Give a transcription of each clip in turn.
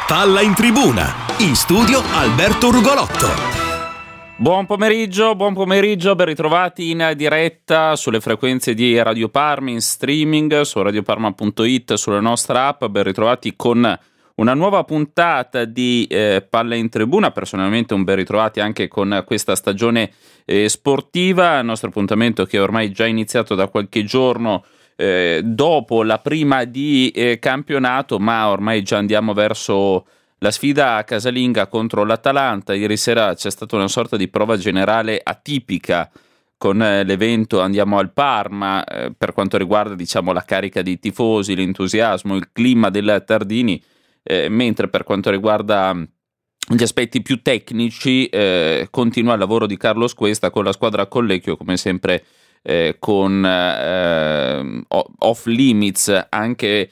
Palla in tribuna, in studio Alberto Rugolotto. Buon pomeriggio, ben ritrovati in diretta sulle frequenze di Radio Parma, in streaming su radioparma.it, sulla nostra app. Ben ritrovati con una nuova puntata di Palla in tribuna. Personalmente un ben ritrovati anche con questa stagione sportiva, il nostro appuntamento che è ormai già iniziato da qualche giorno dopo la prima di campionato, ma ormai già andiamo verso la sfida casalinga contro l'Atalanta. Ieri sera c'è stata una sorta di prova generale atipica con l'evento Andiamo al Parma, per quanto riguarda la carica dei tifosi, l'entusiasmo, il clima del Tardini, mentre per quanto riguarda gli aspetti più tecnici continua il lavoro di Carlos Cuesta con la squadra Collecchio, come sempre con off limits anche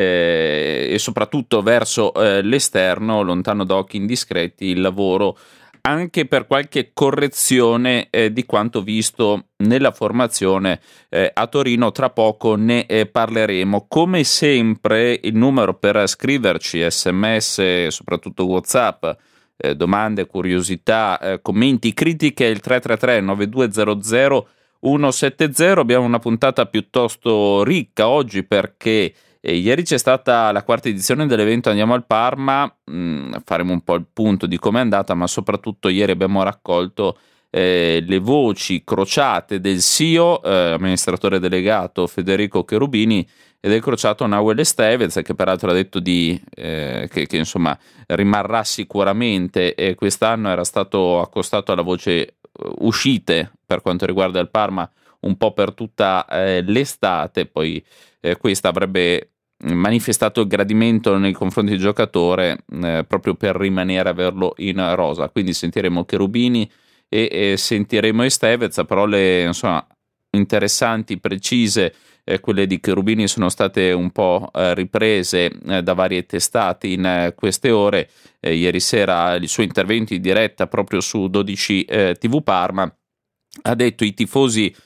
e soprattutto verso l'esterno, lontano da occhi indiscreti, il lavoro anche per qualche correzione di quanto visto nella formazione a Torino. Tra poco ne parleremo. Come sempre il numero per scriverci SMS, soprattutto WhatsApp, domande, curiosità, commenti, critiche, il 333 9200 170. Abbiamo una puntata piuttosto ricca oggi perché ieri c'è stata la quarta edizione dell'evento Andiamo al Parma. Faremo un po' il punto di come è andata, ma soprattutto ieri abbiamo raccolto le voci crociate del CEO, amministratore delegato Federico Cherubini, e del crociato Nahuel Estevez, che peraltro ha detto che insomma rimarrà sicuramente, e quest'anno era stato accostato alla voce uscite per quanto riguarda il Parma un po' per tutta l'estate. Poi questa avrebbe manifestato il gradimento nei confronti del giocatore proprio per rimanere, averlo in rosa. Quindi sentiremo Cherubini e sentiremo Estevez. Parole insomma interessanti, precise. Quelle di Cherubini sono state un po' riprese da varie testate in queste ore. Ieri sera il suo intervento in diretta proprio su 12 TV Parma ha detto: i tifosi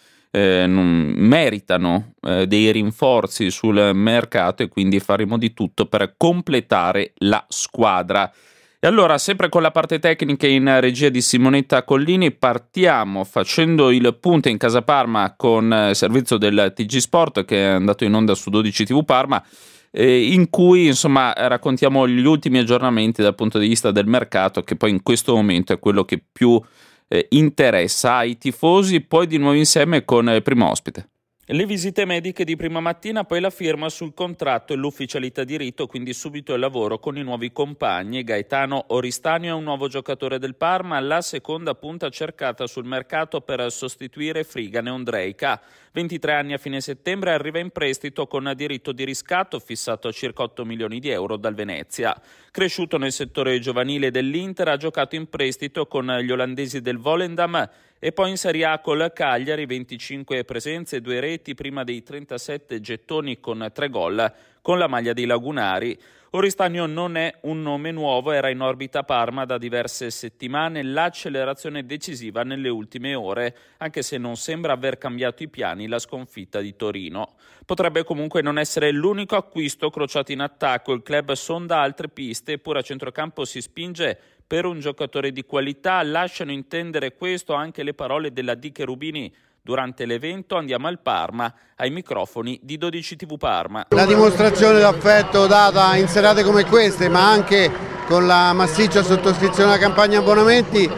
meritano dei rinforzi sul mercato e quindi faremo di tutto per completare la squadra. E allora, sempre con la parte tecnica in regia di Simonetta Collini, partiamo facendo il punto in casa Parma con il servizio del TG Sport, che è andato in onda su 12 TV Parma, in cui insomma raccontiamo gli ultimi aggiornamenti dal punto di vista del mercato, che poi in questo momento è quello che più interessa ai tifosi. Poi di nuovo insieme con il primo ospite. Le visite mediche di prima mattina, poi la firma sul contratto e l'ufficialità di rito, quindi subito il lavoro con i nuovi compagni. Gaetano Oristanio è un nuovo giocatore del Parma, la seconda punta cercata sul mercato per sostituire Frigane Ondrejka. 23 anni a fine settembre, arriva in prestito con diritto di riscatto fissato a circa 8 milioni di euro dal Venezia. Cresciuto nel settore giovanile dell'Inter, ha giocato in prestito con gli olandesi del Volendam e poi in Serie A col Cagliari, 25 presenze, 2 reti, prima dei 37 gettoni con 3 gol con la maglia dei Lagunari. Oristagno non è un nome nuovo, era in orbita Parma da diverse settimane, l'accelerazione decisiva nelle ultime ore, anche se non sembra aver cambiato i piani la sconfitta di Torino. Potrebbe comunque non essere l'unico acquisto crociato in attacco, il club sonda altre piste, eppure a centrocampo si spinge per un giocatore di qualità. Lasciano intendere questo anche le parole della Di Cherubini durante l'evento Andiamo al Parma, ai microfoni di 12 TV Parma. La dimostrazione d'affetto data in serate come queste, ma anche con la massiccia sottoscrizione della campagna abbonamenti,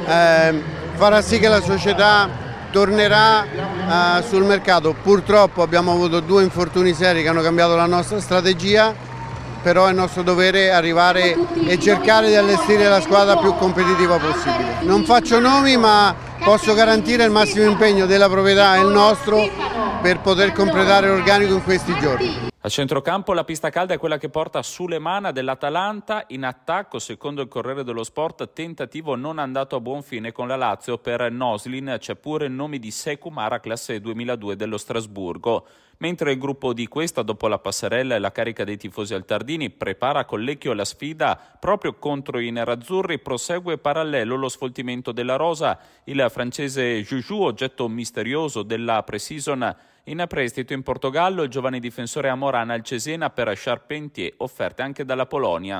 farà sì che la società tornerà sul mercato. Purtroppo abbiamo avuto 2 infortuni seri che hanno cambiato la nostra strategia, però è nostro dovere arrivare e cercare di allestire la squadra più competitiva possibile. Non faccio nomi, ma posso garantire il massimo impegno della proprietà e il nostro per poter completare l'organico in questi giorni. A centrocampo la pista calda è quella che porta Sulemana dell'Atalanta. In attacco, secondo il Corriere dello Sport, tentativo non andato a buon fine con la Lazio per Noslin. C'è pure il nome di Sekou Mara, classe 2002 dello Strasburgo. Mentre il gruppo di Cuesta, dopo la passerella e la carica dei tifosi al Tardini, prepara Collecchio la sfida proprio contro i nerazzurri, prosegue parallelo lo sfoltimento della rosa. Il francese Juju, oggetto misterioso della pre-season in prestito in Portogallo il giovane difensore Amorana al Cesena per Charpentier, offerte anche dalla Polonia.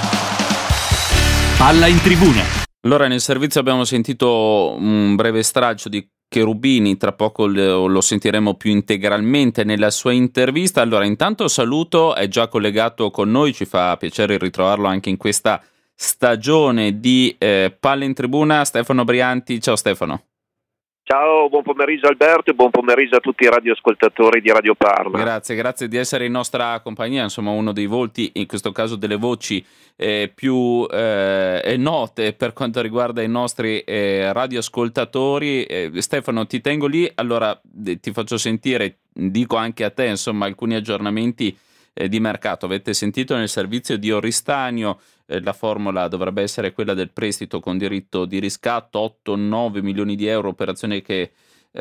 Palla in tribuna. Allora, nel servizio abbiamo sentito un breve stralcio di Cherubini, tra poco lo sentiremo più integralmente nella sua intervista. Allora, intanto saluto, è già collegato con noi, ci fa piacere ritrovarlo anche in questa stagione di Palla in Tribuna, Stefano Brianti. Ciao Stefano. Ciao, buon pomeriggio Alberto e buon pomeriggio a tutti i radioascoltatori di Radio Parma. Grazie di essere in nostra compagnia, insomma uno dei volti, in questo caso delle voci più note per quanto riguarda i nostri radioascoltatori. Stefano, ti tengo lì, allora ti faccio sentire, dico anche a te, insomma, alcuni aggiornamenti di mercato. Avete sentito nel servizio di Oristanio, la formula dovrebbe essere quella del prestito con diritto di riscatto, 8-9 milioni di euro, operazione che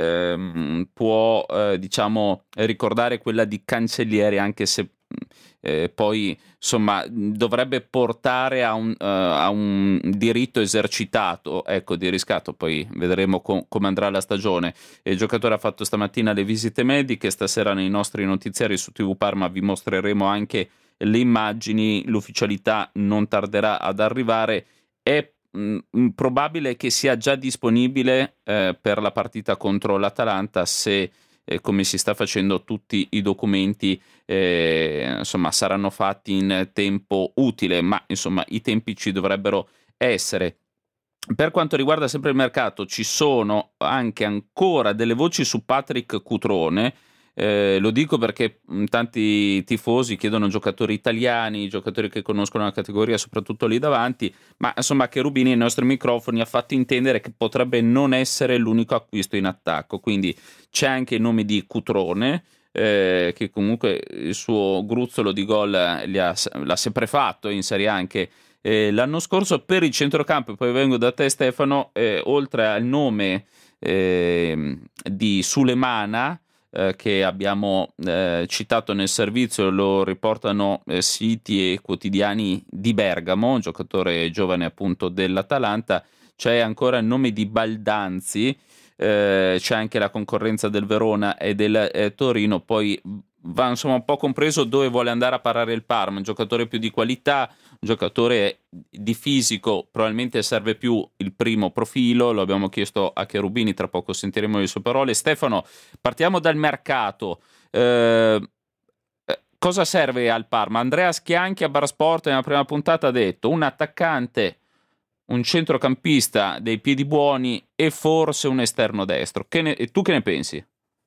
può diciamo ricordare quella di Cancellieri, anche se poi insomma dovrebbe portare a un diritto esercitato, ecco, di riscatto. Poi vedremo come andrà la stagione. Il giocatore ha fatto stamattina le visite mediche, stasera nei nostri notiziari su TV Parma vi mostreremo anche le immagini, l'ufficialità non tarderà ad arrivare. È probabile che sia già disponibile per la partita contro l'Atalanta, se come si sta facendo tutti i documenti insomma saranno fatti in tempo utile, ma insomma i tempi ci dovrebbero essere. Per quanto riguarda sempre il mercato, ci sono anche ancora delle voci su Patrick Cutrone. Lo dico perché tanti tifosi chiedono giocatori italiani, giocatori che conoscono la categoria, soprattutto lì davanti, ma insomma Cherubini ai nostri microfoni ha fatto intendere che potrebbe non essere l'unico acquisto in attacco, quindi c'è anche il nome di Cutrone, che comunque il suo gruzzolo di gol l'ha sempre fatto in Serie A anche l'anno scorso. Per il centrocampo, poi vengo da te Stefano, oltre al nome di Sulemana, che abbiamo citato nel servizio, lo riportano siti e quotidiani di Bergamo, un giocatore giovane appunto dell'Atalanta. C'è ancora il nome di Baldanzi, c'è anche la concorrenza del Verona e del Torino. Poi va insomma un po' compreso dove vuole andare a parare il Parma, un giocatore più di qualità, un giocatore di fisico, probabilmente serve più il primo profilo, lo abbiamo chiesto a Cherubini, tra poco sentiremo le sue parole. Stefano, partiamo dal mercato. Cosa serve al Parma? Andrea Schianchi a Bar Sport nella prima puntata ha detto un attaccante, un centrocampista dei piedi buoni e forse un esterno destro. Tu che ne pensi?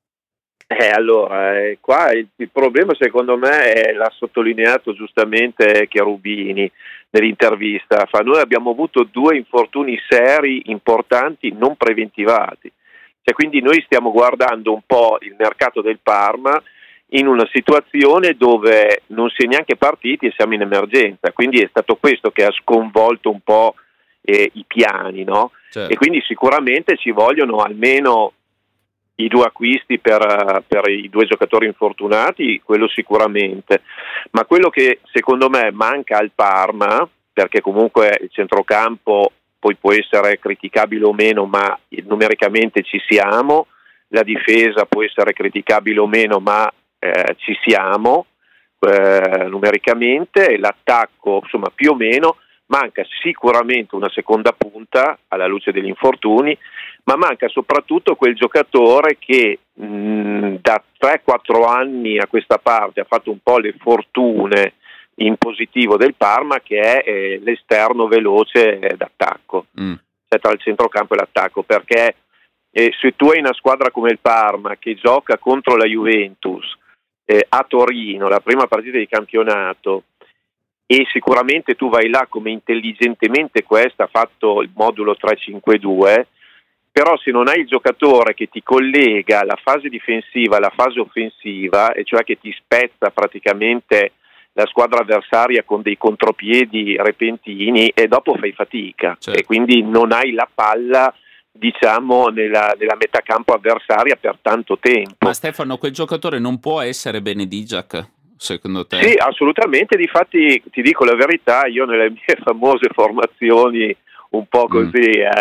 Allora, qua il problema secondo me l'ha sottolineato giustamente Cherubini nell'intervista. Noi abbiamo avuto 2 infortuni seri importanti non preventivati, cioè, quindi noi stiamo guardando un po' il mercato del Parma in una situazione dove non si è neanche partiti e siamo in emergenza, quindi è stato questo che ha sconvolto un po' i piani, no? Certo. E quindi sicuramente ci vogliono almeno i 2 acquisti per i 2 giocatori infortunati, quello sicuramente, ma quello che secondo me manca al Parma, perché comunque il centrocampo poi può essere criticabile o meno, ma numericamente ci siamo, la difesa può essere criticabile o meno, ma ci siamo numericamente, l'attacco insomma più o meno. Manca sicuramente una seconda punta alla luce degli infortuni, ma manca soprattutto quel giocatore che da 3-4 anni a questa parte ha fatto un po' le fortune in positivo del Parma, che è l'esterno veloce d'attacco, cioè tra il centrocampo e l'attacco, perché se tu hai una squadra come il Parma che gioca contro la Juventus a Torino, la prima partita di campionato, e sicuramente tu vai là come intelligentemente questa ha fatto il modulo 3-5-2, però se non hai il giocatore che ti collega la fase difensiva alla fase offensiva, e cioè che ti spezza praticamente la squadra avversaria con dei contropiedi repentini, e dopo fai fatica, certo. E quindi non hai la palla, diciamo, nella metà campo avversaria per tanto tempo. Ma Stefano, quel giocatore non può essere Benedijak, secondo te? Sì, assolutamente. Difatti ti dico la verità, io nelle mie famose formazioni un po' così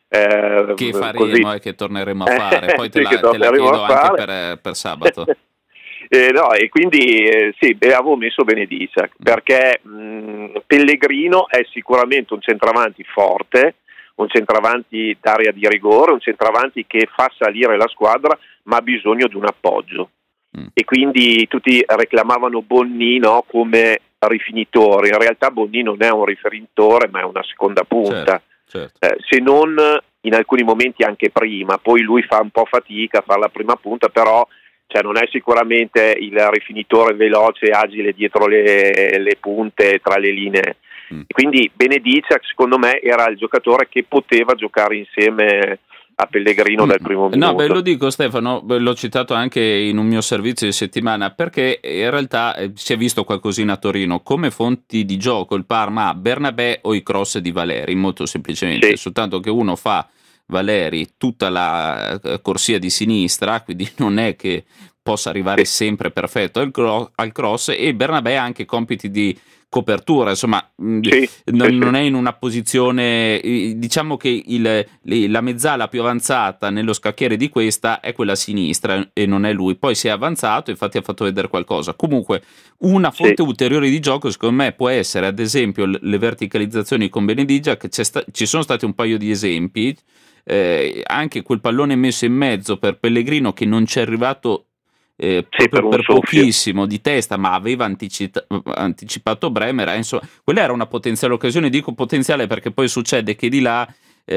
che faremo così. E che torneremo a fare, poi te Sì, la chiedo anche per sabato. No, e quindi sì, avevo messo Benediccia perché Pellegrino è sicuramente un centravanti forte, un centravanti d'area di rigore, un centravanti che fa salire la squadra ma ha bisogno di un appoggio. E quindi tutti reclamavano Bonni, no, come rifinitore. In realtà Bonni non è un rifinitore ma è una seconda punta, certo. Se non in alcuni momenti anche prima, poi lui fa un po' fatica a fare la prima punta, però non è sicuramente il rifinitore veloce e agile dietro le punte, tra le linee. Quindi Benediccia secondo me era il giocatore che poteva giocare insieme a Pellegrino dal primo minuto. No, lo dico Stefano, l'ho citato anche in un mio servizio di settimana, perché in realtà si è visto qualcosina a Torino. Come fonti di gioco il Parma ha Bernabé o i cross di Valeri, molto semplicemente, sì. Soltanto che uno fa Valeri tutta la corsia di sinistra, quindi non è che possa arrivare sempre perfetto al cross, e Bernabé ha anche compiti di copertura, insomma, non è in una posizione, diciamo che la mezzala più avanzata nello scacchiere di questa è quella sinistra e non è lui. Poi si è avanzato, infatti ha fatto vedere qualcosa. Comunque una fonte ulteriore di gioco secondo me può essere ad esempio le verticalizzazioni con Benediccia, che ci sono stati un paio di esempi, anche quel pallone messo in mezzo per Pellegrino che non ci è arrivato proprio per pochissimo di testa, ma aveva anticipato Bremer, insomma quella era una potenziale occasione. Dico potenziale perché poi succede che di là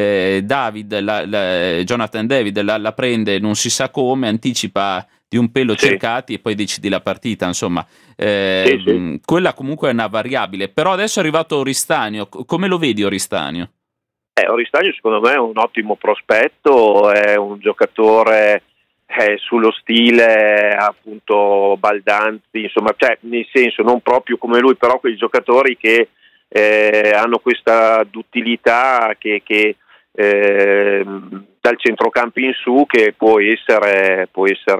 Jonathan David la prende non si sa come, anticipa di un pelo Cercati e poi decidi la partita, insomma quella comunque è una variabile. Però adesso è arrivato Oristanio, come lo vedi Oristanio? Oristanio secondo me è un ottimo prospetto, è un giocatore sullo stile appunto Baldanzi, insomma, nel senso non proprio come lui, però quei giocatori che hanno questa duttilità che dal centrocampo in su, che può essere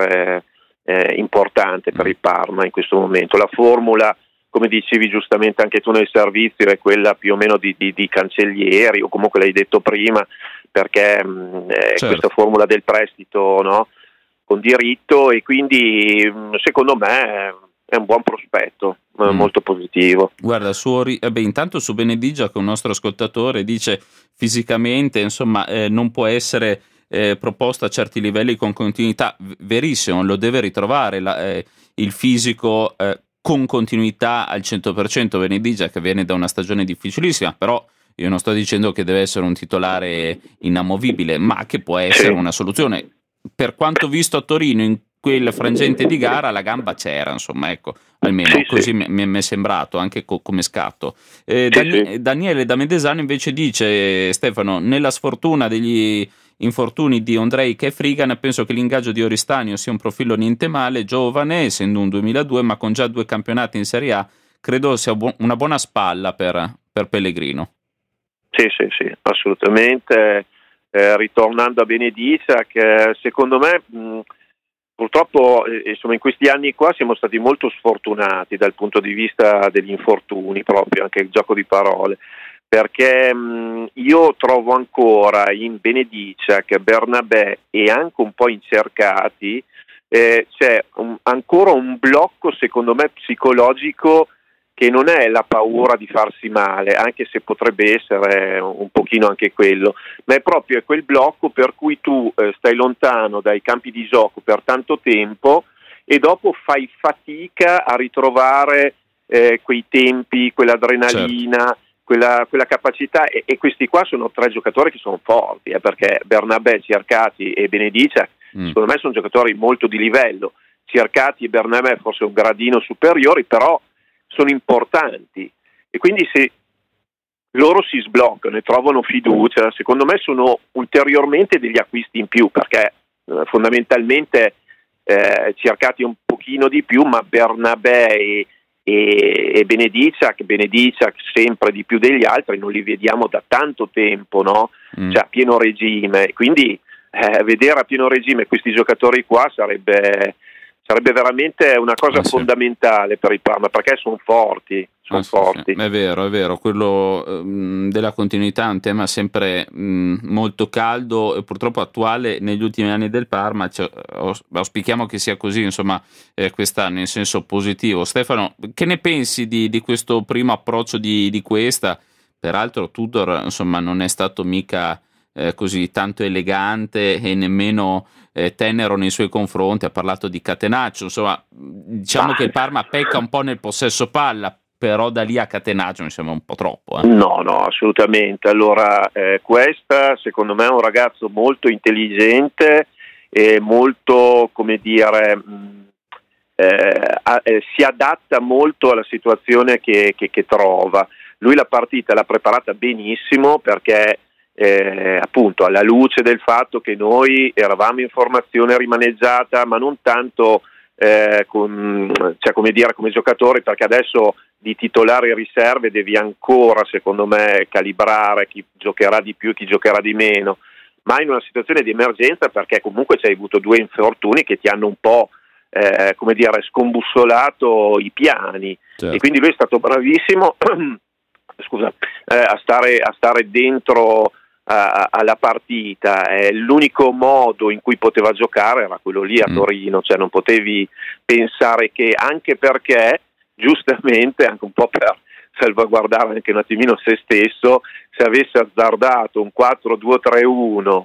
importante per il Parma in questo momento. La formula, come dicevi giustamente anche tu nel servizio, è quella più o meno di Cancellieri, o comunque l'hai detto prima, perché questa formula del prestito, no? Con diritto, e quindi secondo me è un buon prospetto, molto positivo. Guarda, intanto su Benediccia, che un nostro ascoltatore dice fisicamente insomma non può essere proposto a certi livelli con continuità. Verissimo, lo deve ritrovare il fisico con continuità al 100%. Benediccia, che viene da una stagione difficilissima, però io non sto dicendo che deve essere un titolare inamovibile, ma che può essere una soluzione. Per quanto visto a Torino in quel frangente di gara, la gamba c'era, insomma, ecco, almeno così mi è sembrato anche come scatto. Daniele da Medesano invece dice: Stefano, nella sfortuna degli infortuni di Ondrejka e Frigan, penso che l'ingaggio di Oristanio sia un profilo niente male, giovane, essendo un 2002, ma con già 2 campionati in Serie A, credo sia una buona spalla per Pellegrino. Sì, assolutamente. Ritornando a Benediccia, che secondo me purtroppo insomma in questi anni qua siamo stati molto sfortunati dal punto di vista degli infortuni, proprio anche il gioco di parole, perché io trovo ancora in Benediccia che Bernabé e anche un po' in Cercati c'è ancora un blocco secondo me psicologico, che non è la paura di farsi male, anche se potrebbe essere un pochino anche quello, ma è proprio quel blocco per cui tu stai lontano dai campi di gioco per tanto tempo e dopo fai fatica a ritrovare quei tempi, quell'adrenalina, quella capacità, e questi qua sono 3 giocatori che sono forti, perché Bernabé, Cercati e Benediccia secondo me sono giocatori molto di livello. Cercati e Bernabé forse un gradino superiori, però sono importanti, e quindi se loro si sbloccano e trovano fiducia, secondo me sono ulteriormente degli acquisti in più, perché fondamentalmente Cercati un pochino di più, ma Bernabé e Benediccia sempre di più degli altri non li vediamo da tanto tempo, no? A pieno regime, quindi vedere a pieno regime questi giocatori qua sarebbe sarebbe veramente una cosa Sì. fondamentale per il Parma, perché sono forti. Sì. È vero, quello della continuità è un tema sempre molto caldo e purtroppo attuale negli ultimi anni del Parma, auspichiamo che sia così, insomma, quest'anno in senso positivo. Stefano, che ne pensi di questo primo approccio di questa? Peraltro Tudor, insomma, non è stato mica così tanto elegante e nemmeno tenero nei suoi confronti, ha parlato di catenaccio, insomma, diciamo che il Parma pecca un po' nel possesso palla, però da lì a catenaccio mi sembra un po' troppo. No, assolutamente. Allora, questa secondo me è un ragazzo molto intelligente e molto, come dire, si adatta molto alla situazione che trova. Lui la partita l'ha preparata benissimo perché appunto alla luce del fatto che noi eravamo in formazione rimaneggiata, ma non tanto come giocatori, perché adesso di titolari e riserve devi ancora, secondo me, calibrare chi giocherà di più e chi giocherà di meno, ma in una situazione di emergenza, perché comunque ci hai avuto 2 infortuni che ti hanno un po' scombussolato i piani. Certo. E quindi lui è stato bravissimo a stare dentro alla partita. L'unico modo in cui poteva giocare era quello lì a Torino, cioè non potevi pensare che, anche perché giustamente, anche un po' per salvaguardare anche un attimino se stesso, se avesse azzardato un 4-2-3-1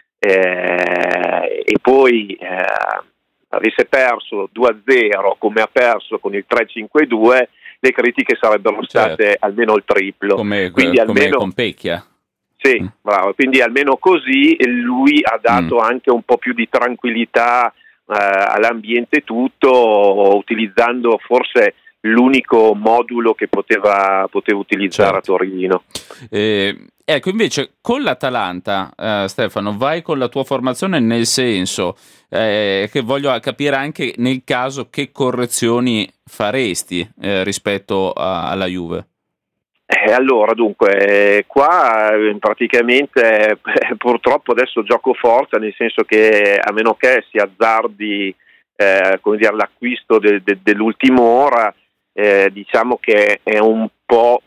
e poi avesse perso 2-0 come ha perso con il 3-5-2, le critiche sarebbero state almeno il triplo. Come con Pecchia. Sì, bravo. Quindi almeno così lui ha dato anche un po' più di tranquillità all'ambiente tutto, utilizzando forse l'unico modulo che poteva utilizzare a Torino. Ecco, invece con l'Atalanta, Stefano, vai con la tua formazione, nel senso che voglio capire anche nel caso che correzioni faresti rispetto alla Juve. Allora, dunque, qua praticamente purtroppo adesso gioco forza, nel senso che a meno che si azzardi l'acquisto dell'ultima ora, diciamo che è un po'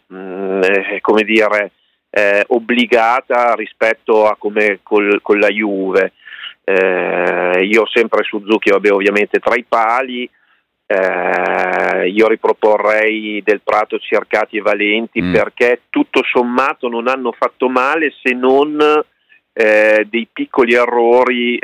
obbligata rispetto a come con la Juve. Io sempre Suzuki, ovviamente tra i pali. Io riproporrei Del Prato, Cercati e Valenti, perché tutto sommato non hanno fatto male, se non dei piccoli errori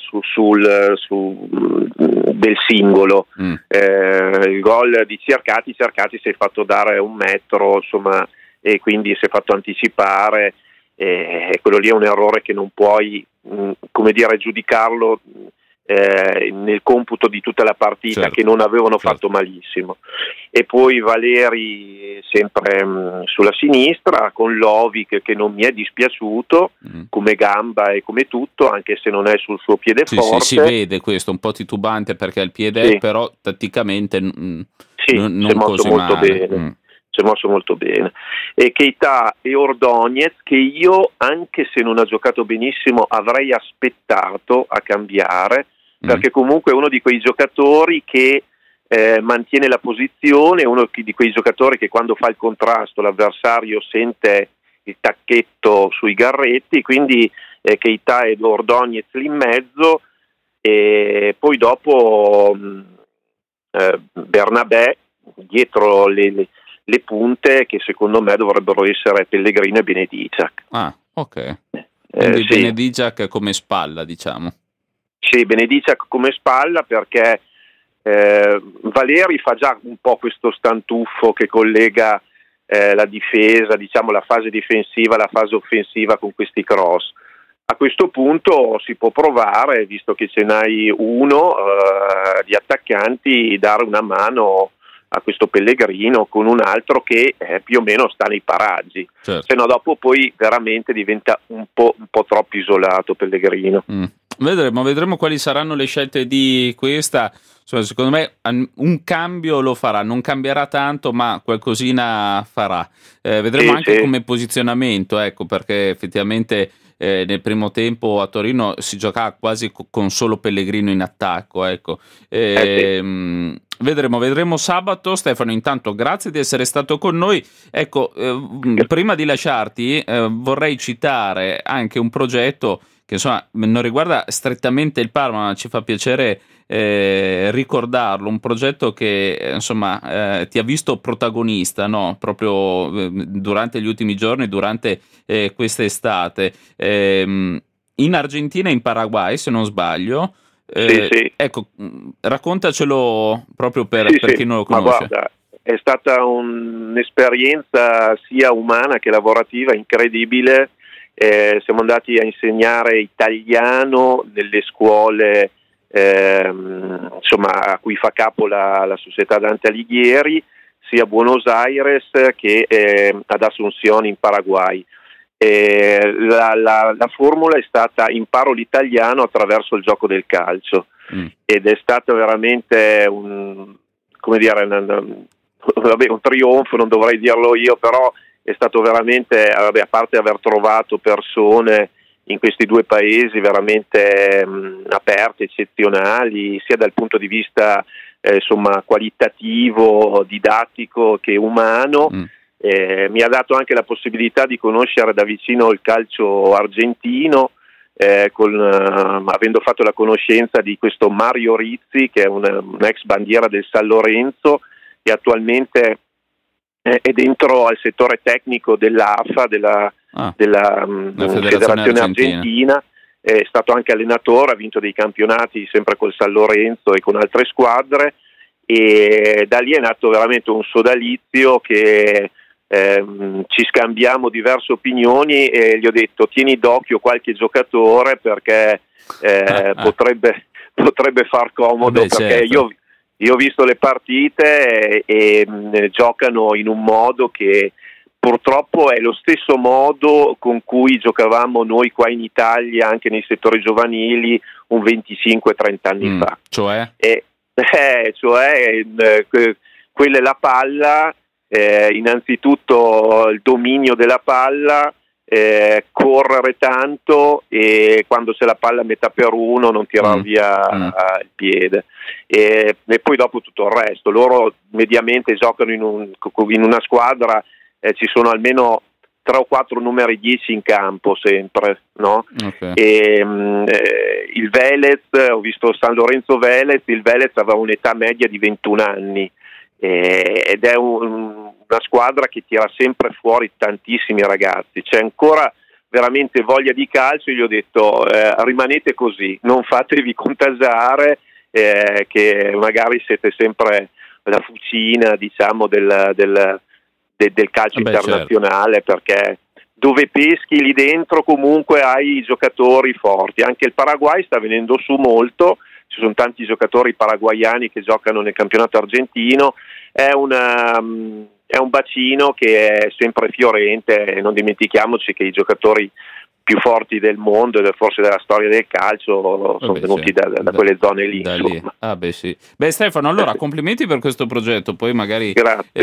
del singolo. Il gol di Cercati si è fatto dare 1 metro, insomma, e quindi si è fatto anticipare, e quello lì è un errore che non puoi giudicarlo nel computo di tutta la partita, che non avevano fatto malissimo. E poi Valeri sempre sulla sinistra, con Lovic che non mi è dispiaciuto come gamba e come tutto, anche se non è sul suo piede forte. Sì, si vede questo, un po' titubante perché il piede però tatticamente non così molto male. Bene. Si è mosso molto bene. E Keita e Ordóñez, che io, anche se non ha giocato benissimo, avrei aspettato a cambiare, perché comunque è uno di quei giocatori che mantiene la posizione, è uno di quei giocatori che quando fa il contrasto l'avversario sente il tacchetto sui garretti, quindi Keita e Ordóñez lì in mezzo, e poi dopo Bernabé dietro le punte, che secondo me dovrebbero essere Pellegrino e Benediciak. Ah, ok. Quindi sì. Benediciak come spalla, diciamo. Sì, Benediciak come spalla, perché Valeri fa già un po' questo stantuffo che collega la difesa, diciamo la fase difensiva, la fase offensiva con questi cross. A questo punto si può provare, visto che ce n'hai uno di attaccanti, dare una mano a questo Pellegrino con un altro che più o meno sta nei paraggi, se no dopo poi veramente diventa un po' troppo isolato Pellegrino. Vedremo quali saranno le scelte di questa. Insomma, secondo me un cambio lo farà, non cambierà tanto, ma qualcosina farà. Vedremo anche come posizionamento, ecco, perché effettivamente nel primo tempo a Torino si giocava quasi con solo Pellegrino in attacco, ecco. Vedremo sabato. Stefano, intanto grazie di essere stato con noi. Ecco, prima di lasciarti vorrei citare anche un progetto che insomma non riguarda strettamente il Parma, ma ci fa piacere ricordarlo, un progetto che insomma ti ha visto protagonista, no? Proprio durante gli ultimi giorni, durante questa estate, in Argentina e in Paraguay, se non sbaglio. Sì. Ecco, raccontacelo proprio per chi non lo conosce. Ma guarda, è stata un'esperienza sia umana che lavorativa incredibile. Siamo andati a insegnare italiano nelle scuole insomma, a cui fa capo la Società Dante Alighieri, sia a Buenos Aires che ad Asunción in Paraguay. La formula è stata: imparo l'italiano attraverso il gioco del calcio, ed è stato veramente un trionfo, non dovrei dirlo io, però è stato veramente, a parte aver trovato persone in questi due paesi veramente aperte, eccezionali, sia dal punto di vista qualitativo, didattico che umano. Mi ha dato anche la possibilità di conoscere da vicino il calcio argentino, avendo fatto la conoscenza di questo Mario Rizzi, che è un ex bandiera del San Lorenzo e attualmente è dentro al settore tecnico dell'AFA, della Federazione Argentina. È stato anche allenatore, ha vinto dei campionati sempre col San Lorenzo e con altre squadre, e da lì è nato veramente un sodalizio che ci scambiamo diverse opinioni, e gli ho detto: tieni d'occhio qualche giocatore perché potrebbe far comodo, perché certo. io ho visto le partite e giocano in un modo che purtroppo è lo stesso modo con cui giocavamo noi qua in Italia anche nei settori giovanili un 25-30 anni fa. Cioè? Quella è la palla. Innanzitutto il dominio della palla, correre tanto, e quando c'è la palla a metà per uno non tirare via il piede, e poi dopo tutto il resto. Loro mediamente giocano in una squadra, ci sono almeno 3 o 4 numeri 10 in campo sempre, no? Okay. E il Velez, ho visto San Lorenzo Velez, il Velez aveva un'età media di 21 anni. Ed è una squadra che tira sempre fuori tantissimi ragazzi, c'è ancora veramente voglia di calcio. Io gli ho detto: rimanete così, non fatevi contagiare, che magari siete sempre la fucina, diciamo, del calcio internazionale, certo. Perché dove peschi lì dentro comunque hai i giocatori forti. Anche il Paraguay sta venendo su molto, ci sono tanti giocatori paraguayani che giocano nel campionato argentino. È un bacino che è sempre fiorente, e non dimentichiamoci che i giocatori più forti del mondo e forse della storia del calcio sono venuti da quelle zone lì. Sì. Stefano, allora complimenti per questo progetto, poi magari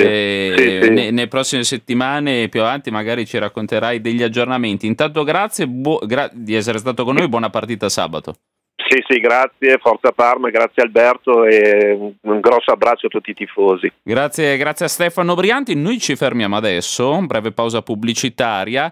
nelle prossime settimane più avanti magari ci racconterai degli aggiornamenti. Intanto grazie di essere stato con noi, buona partita sabato. Sì, grazie, Forza Parma, grazie Alberto, e un grosso abbraccio a tutti i tifosi. Grazie a Stefano Brianti. Noi ci fermiamo adesso, breve pausa pubblicitaria.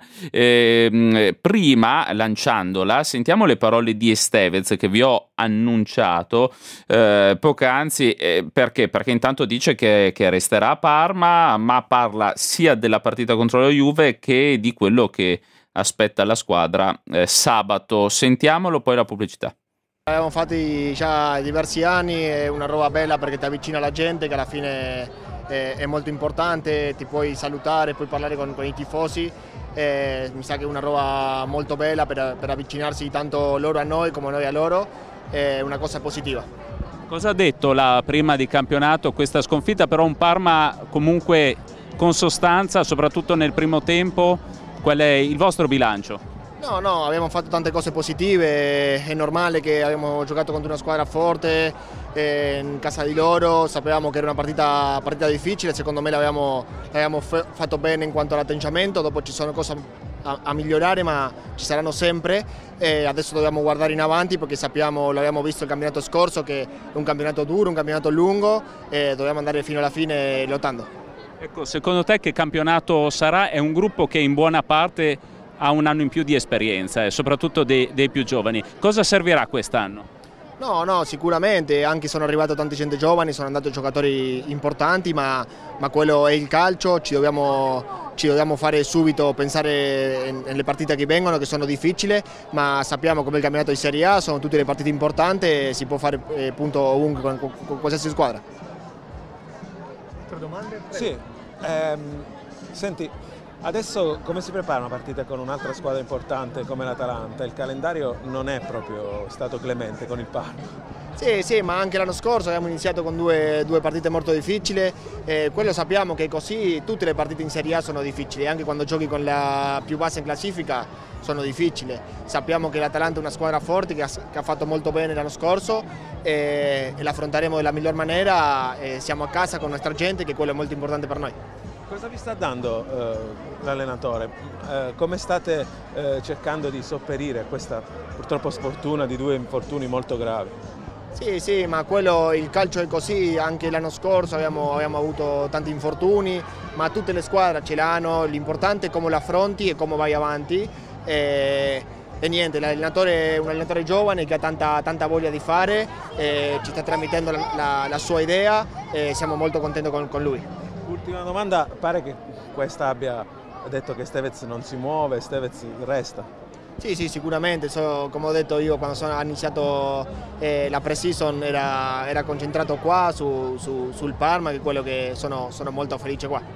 Prima, lanciandola, sentiamo le parole di Estevez che vi ho annunciato poc'anzi. Perché? Perché intanto dice che resterà a Parma, ma parla sia della partita contro la Juve che di quello che aspetta la squadra sabato. Sentiamolo, poi la pubblicità. Abbiamo fatti già diversi anni, è una roba bella perché ti avvicina alla gente, che alla fine è molto importante, ti puoi salutare, puoi parlare con i tifosi, mi sa che è una roba molto bella per avvicinarsi tanto loro a noi come noi a loro, è una cosa positiva. Cosa ha detto prima di campionato questa sconfitta, però un Parma comunque con sostanza, soprattutto nel primo tempo? Qual è il vostro bilancio? No, abbiamo fatto tante cose positive, è normale che abbiamo giocato contro una squadra forte in casa di loro, sapevamo che era una partita difficile, secondo me l'abbiamo fatto bene in quanto all'atteggiamento, dopo ci sono cose a migliorare, ma ci saranno sempre. Adesso dobbiamo guardare in avanti perché sappiamo, l'abbiamo visto il campionato scorso, che è un campionato duro, un campionato lungo, e dobbiamo andare fino alla fine lottando. Ecco, secondo te che campionato sarà? È un gruppo che in buona parte ha un anno in più di esperienza, soprattutto dei più giovani. Cosa servirà quest'anno? No, sicuramente, anche sono arrivato tante gente giovani, sono andati giocatori importanti, ma quello è il calcio, ci dobbiamo fare subito, pensare nelle partite che vengono, che sono difficili, ma sappiamo come il campionato di Serie A, sono tutte le partite importanti e si può fare punto ovunque con qualsiasi squadra. Altre domande? Sì, senti, adesso come si prepara una partita con un'altra squadra importante come l'Atalanta? Il calendario non è proprio stato clemente con il Parma. Sì, ma anche l'anno scorso abbiamo iniziato con due partite molto difficili, quello sappiamo che così tutte le partite in Serie A sono difficili, anche quando giochi con la più bassa in classifica sono difficili. Sappiamo che l'Atalanta è una squadra forte che ha fatto molto bene l'anno scorso e l'affronteremo della miglior maniera, siamo a casa con nostra gente, che quello è molto importante per noi. Cosa vi sta dando l'allenatore? Come state cercando di sopperire a questa purtroppo sfortuna di 2 infortuni molto gravi? Sì, ma il calcio è così, anche l'anno scorso abbiamo avuto tanti infortuni, ma tutte le squadre ce l'hanno, l'importante è come lo affronti e come vai avanti. E niente, l'allenatore è un allenatore giovane che ha tanta voglia di fare, ci sta trasmettendo la sua idea e siamo molto contenti con lui. Ultima domanda, pare che questa abbia detto che Stevez non si muove, Stevez resta. Sì, sicuramente, come ho detto io quando ho iniziato la pre-season era concentrato qua sul Parma, che è quello che sono molto felice qua.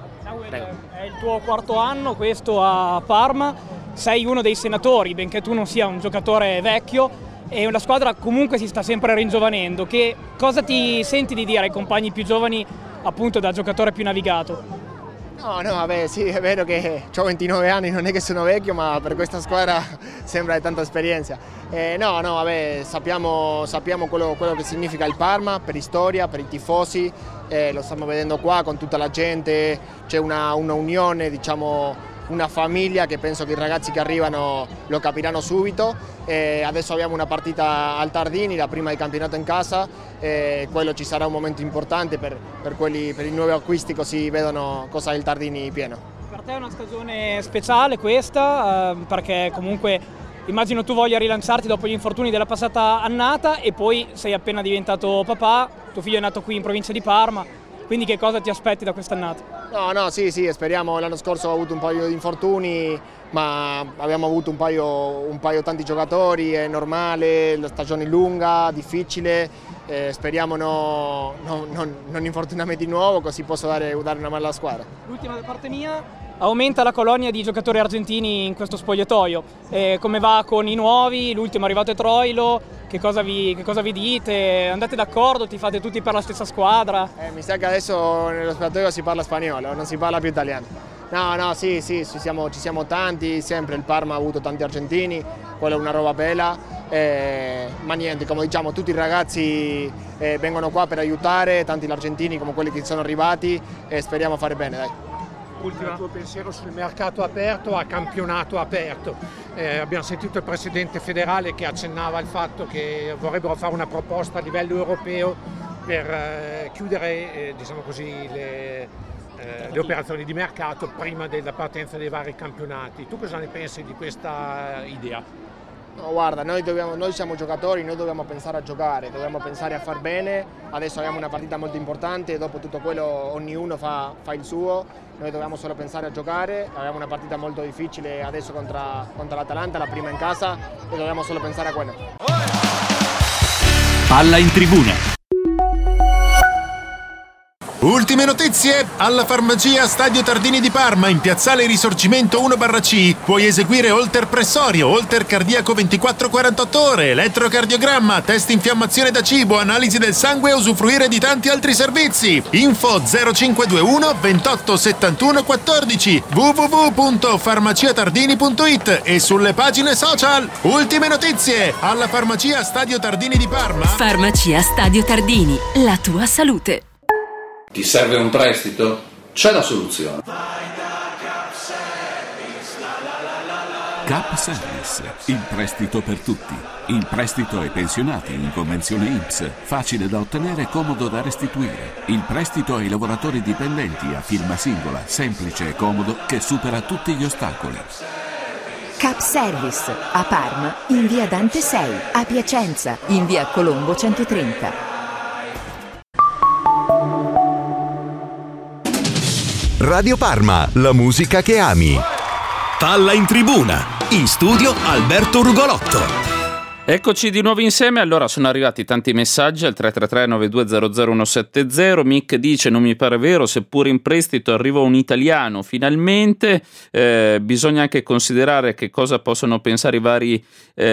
È il tuo 4º anno questo a Parma, sei uno dei senatori, benché tu non sia un giocatore vecchio, e la squadra comunque si sta sempre ringiovanendo. Che cosa ti senti di dire ai compagni più giovani, appunto da giocatore più navigato? No, vabbè, sì, è vero che ho 29 anni, non è che sono vecchio, ma per questa squadra sembra di tanta esperienza. Vabbè, sappiamo quello che significa il Parma, per storia, per i tifosi, lo stiamo vedendo qua con tutta la gente, c'è una unione, diciamo, una famiglia che penso che i ragazzi che arrivano lo capiranno subito. Adesso abbiamo una partita al Tardini, la prima di campionato in casa, quello ci sarà un momento importante per i nuovi acquisti, così vedono cosa è il Tardini pieno. Per te è una stagione speciale questa, perché comunque immagino tu voglia rilanciarti dopo gli infortuni della passata annata e poi sei appena diventato papà, tuo figlio è nato qui in provincia di Parma, quindi che cosa ti aspetti da quest'annata? No, sì, speriamo. L'anno scorso ho avuto un paio di infortuni, ma abbiamo avuto un paio tanti giocatori, è normale, la stagione è lunga, difficile, speriamo non infortunarmi di nuovo, così posso dare una mano alla squadra. L'ultima da parte mia, aumenta la colonia di giocatori argentini in questo spogliatoio, come va con i nuovi, l'ultimo arrivato è Troilo, che cosa vi dite? Andate d'accordo? Ti fate tutti per la stessa squadra? Mi sa che adesso nello spogliatoio si parla spagnolo, non si parla più italiano. No, sì, ci siamo tanti, sempre il Parma ha avuto tanti argentini, quella è una roba bella, ma niente, come diciamo, tutti i ragazzi vengono qua per aiutare, tanti gli argentini come quelli che sono arrivati, e speriamo fare bene, dai. Ultima. Il tuo pensiero sul mercato aperto a campionato aperto. Abbiamo sentito il Presidente federale che accennava al fatto che vorrebbero fare una proposta a livello europeo per chiudere diciamo così, le operazioni di mercato prima della partenza dei vari campionati. Tu cosa ne pensi di questa idea? No, guarda, noi siamo giocatori, noi dobbiamo pensare a giocare, dobbiamo pensare a far bene. Adesso abbiamo una partita molto importante, dopo tutto quello ognuno fa il suo, noi dobbiamo solo pensare a giocare. Abbiamo una partita molto difficile adesso contro l'Atalanta, la prima in casa, e dobbiamo solo pensare a quello. Palla in tribuna. Ultime notizie, alla farmacia Stadio Tardini di Parma, in piazzale Risorgimento 1/C. Puoi eseguire holter pressorio, holter cardiaco 24-48 ore, elettrocardiogramma, test infiammazione da cibo, analisi del sangue e usufruire di tanti altri servizi. Info 0521 28 71 14, www.farmaciatardini.it e sulle pagine social. Ultime notizie, alla farmacia Stadio Tardini di Parma. Farmacia Stadio Tardini, la tua salute. Ti serve un prestito? C'è la soluzione. Cap Service, il prestito per tutti. Il prestito ai pensionati in convenzione INPS, facile da ottenere e comodo da restituire. Il prestito ai lavoratori dipendenti a firma singola, semplice e comodo, che supera tutti gli ostacoli. Cap Service, a Parma, in via Dante 6, a Piacenza, in via Colombo 130. Radio Parma, la musica che ami. Palla in tribuna, in studio Alberto Rugolotto. Eccoci di nuovo insieme. Allora, sono arrivati tanti messaggi al 333-9200-170. Mick dice: non mi pare vero, seppur in prestito arriva un italiano finalmente. Bisogna anche considerare che cosa possono pensare i vari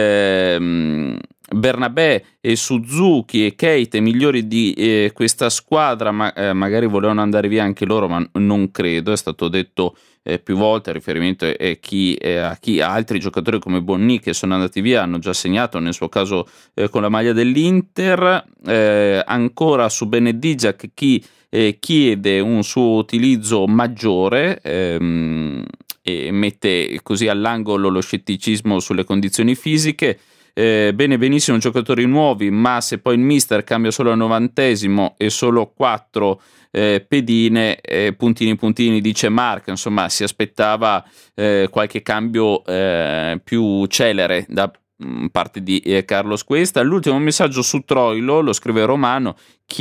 Bernabé e Suzuki e Keita, migliori di questa squadra, magari volevano andare via anche loro, ma non credo. È stato detto più volte, il riferimento è a altri giocatori come Bonni che sono andati via, hanno già segnato, nel suo caso con la maglia dell'Inter. Ancora su Benedijak, chi chiede un suo utilizzo maggiore e mette così all'angolo lo scetticismo sulle condizioni fisiche. Benissimo, giocatori nuovi, ma se poi il mister cambia solo al 90° e solo 4 pedine, puntini, dice Mark, insomma si aspettava qualche cambio più celere da parte di Carlos Cuesta. L'ultimo messaggio su Troilo, lo scrive Romano,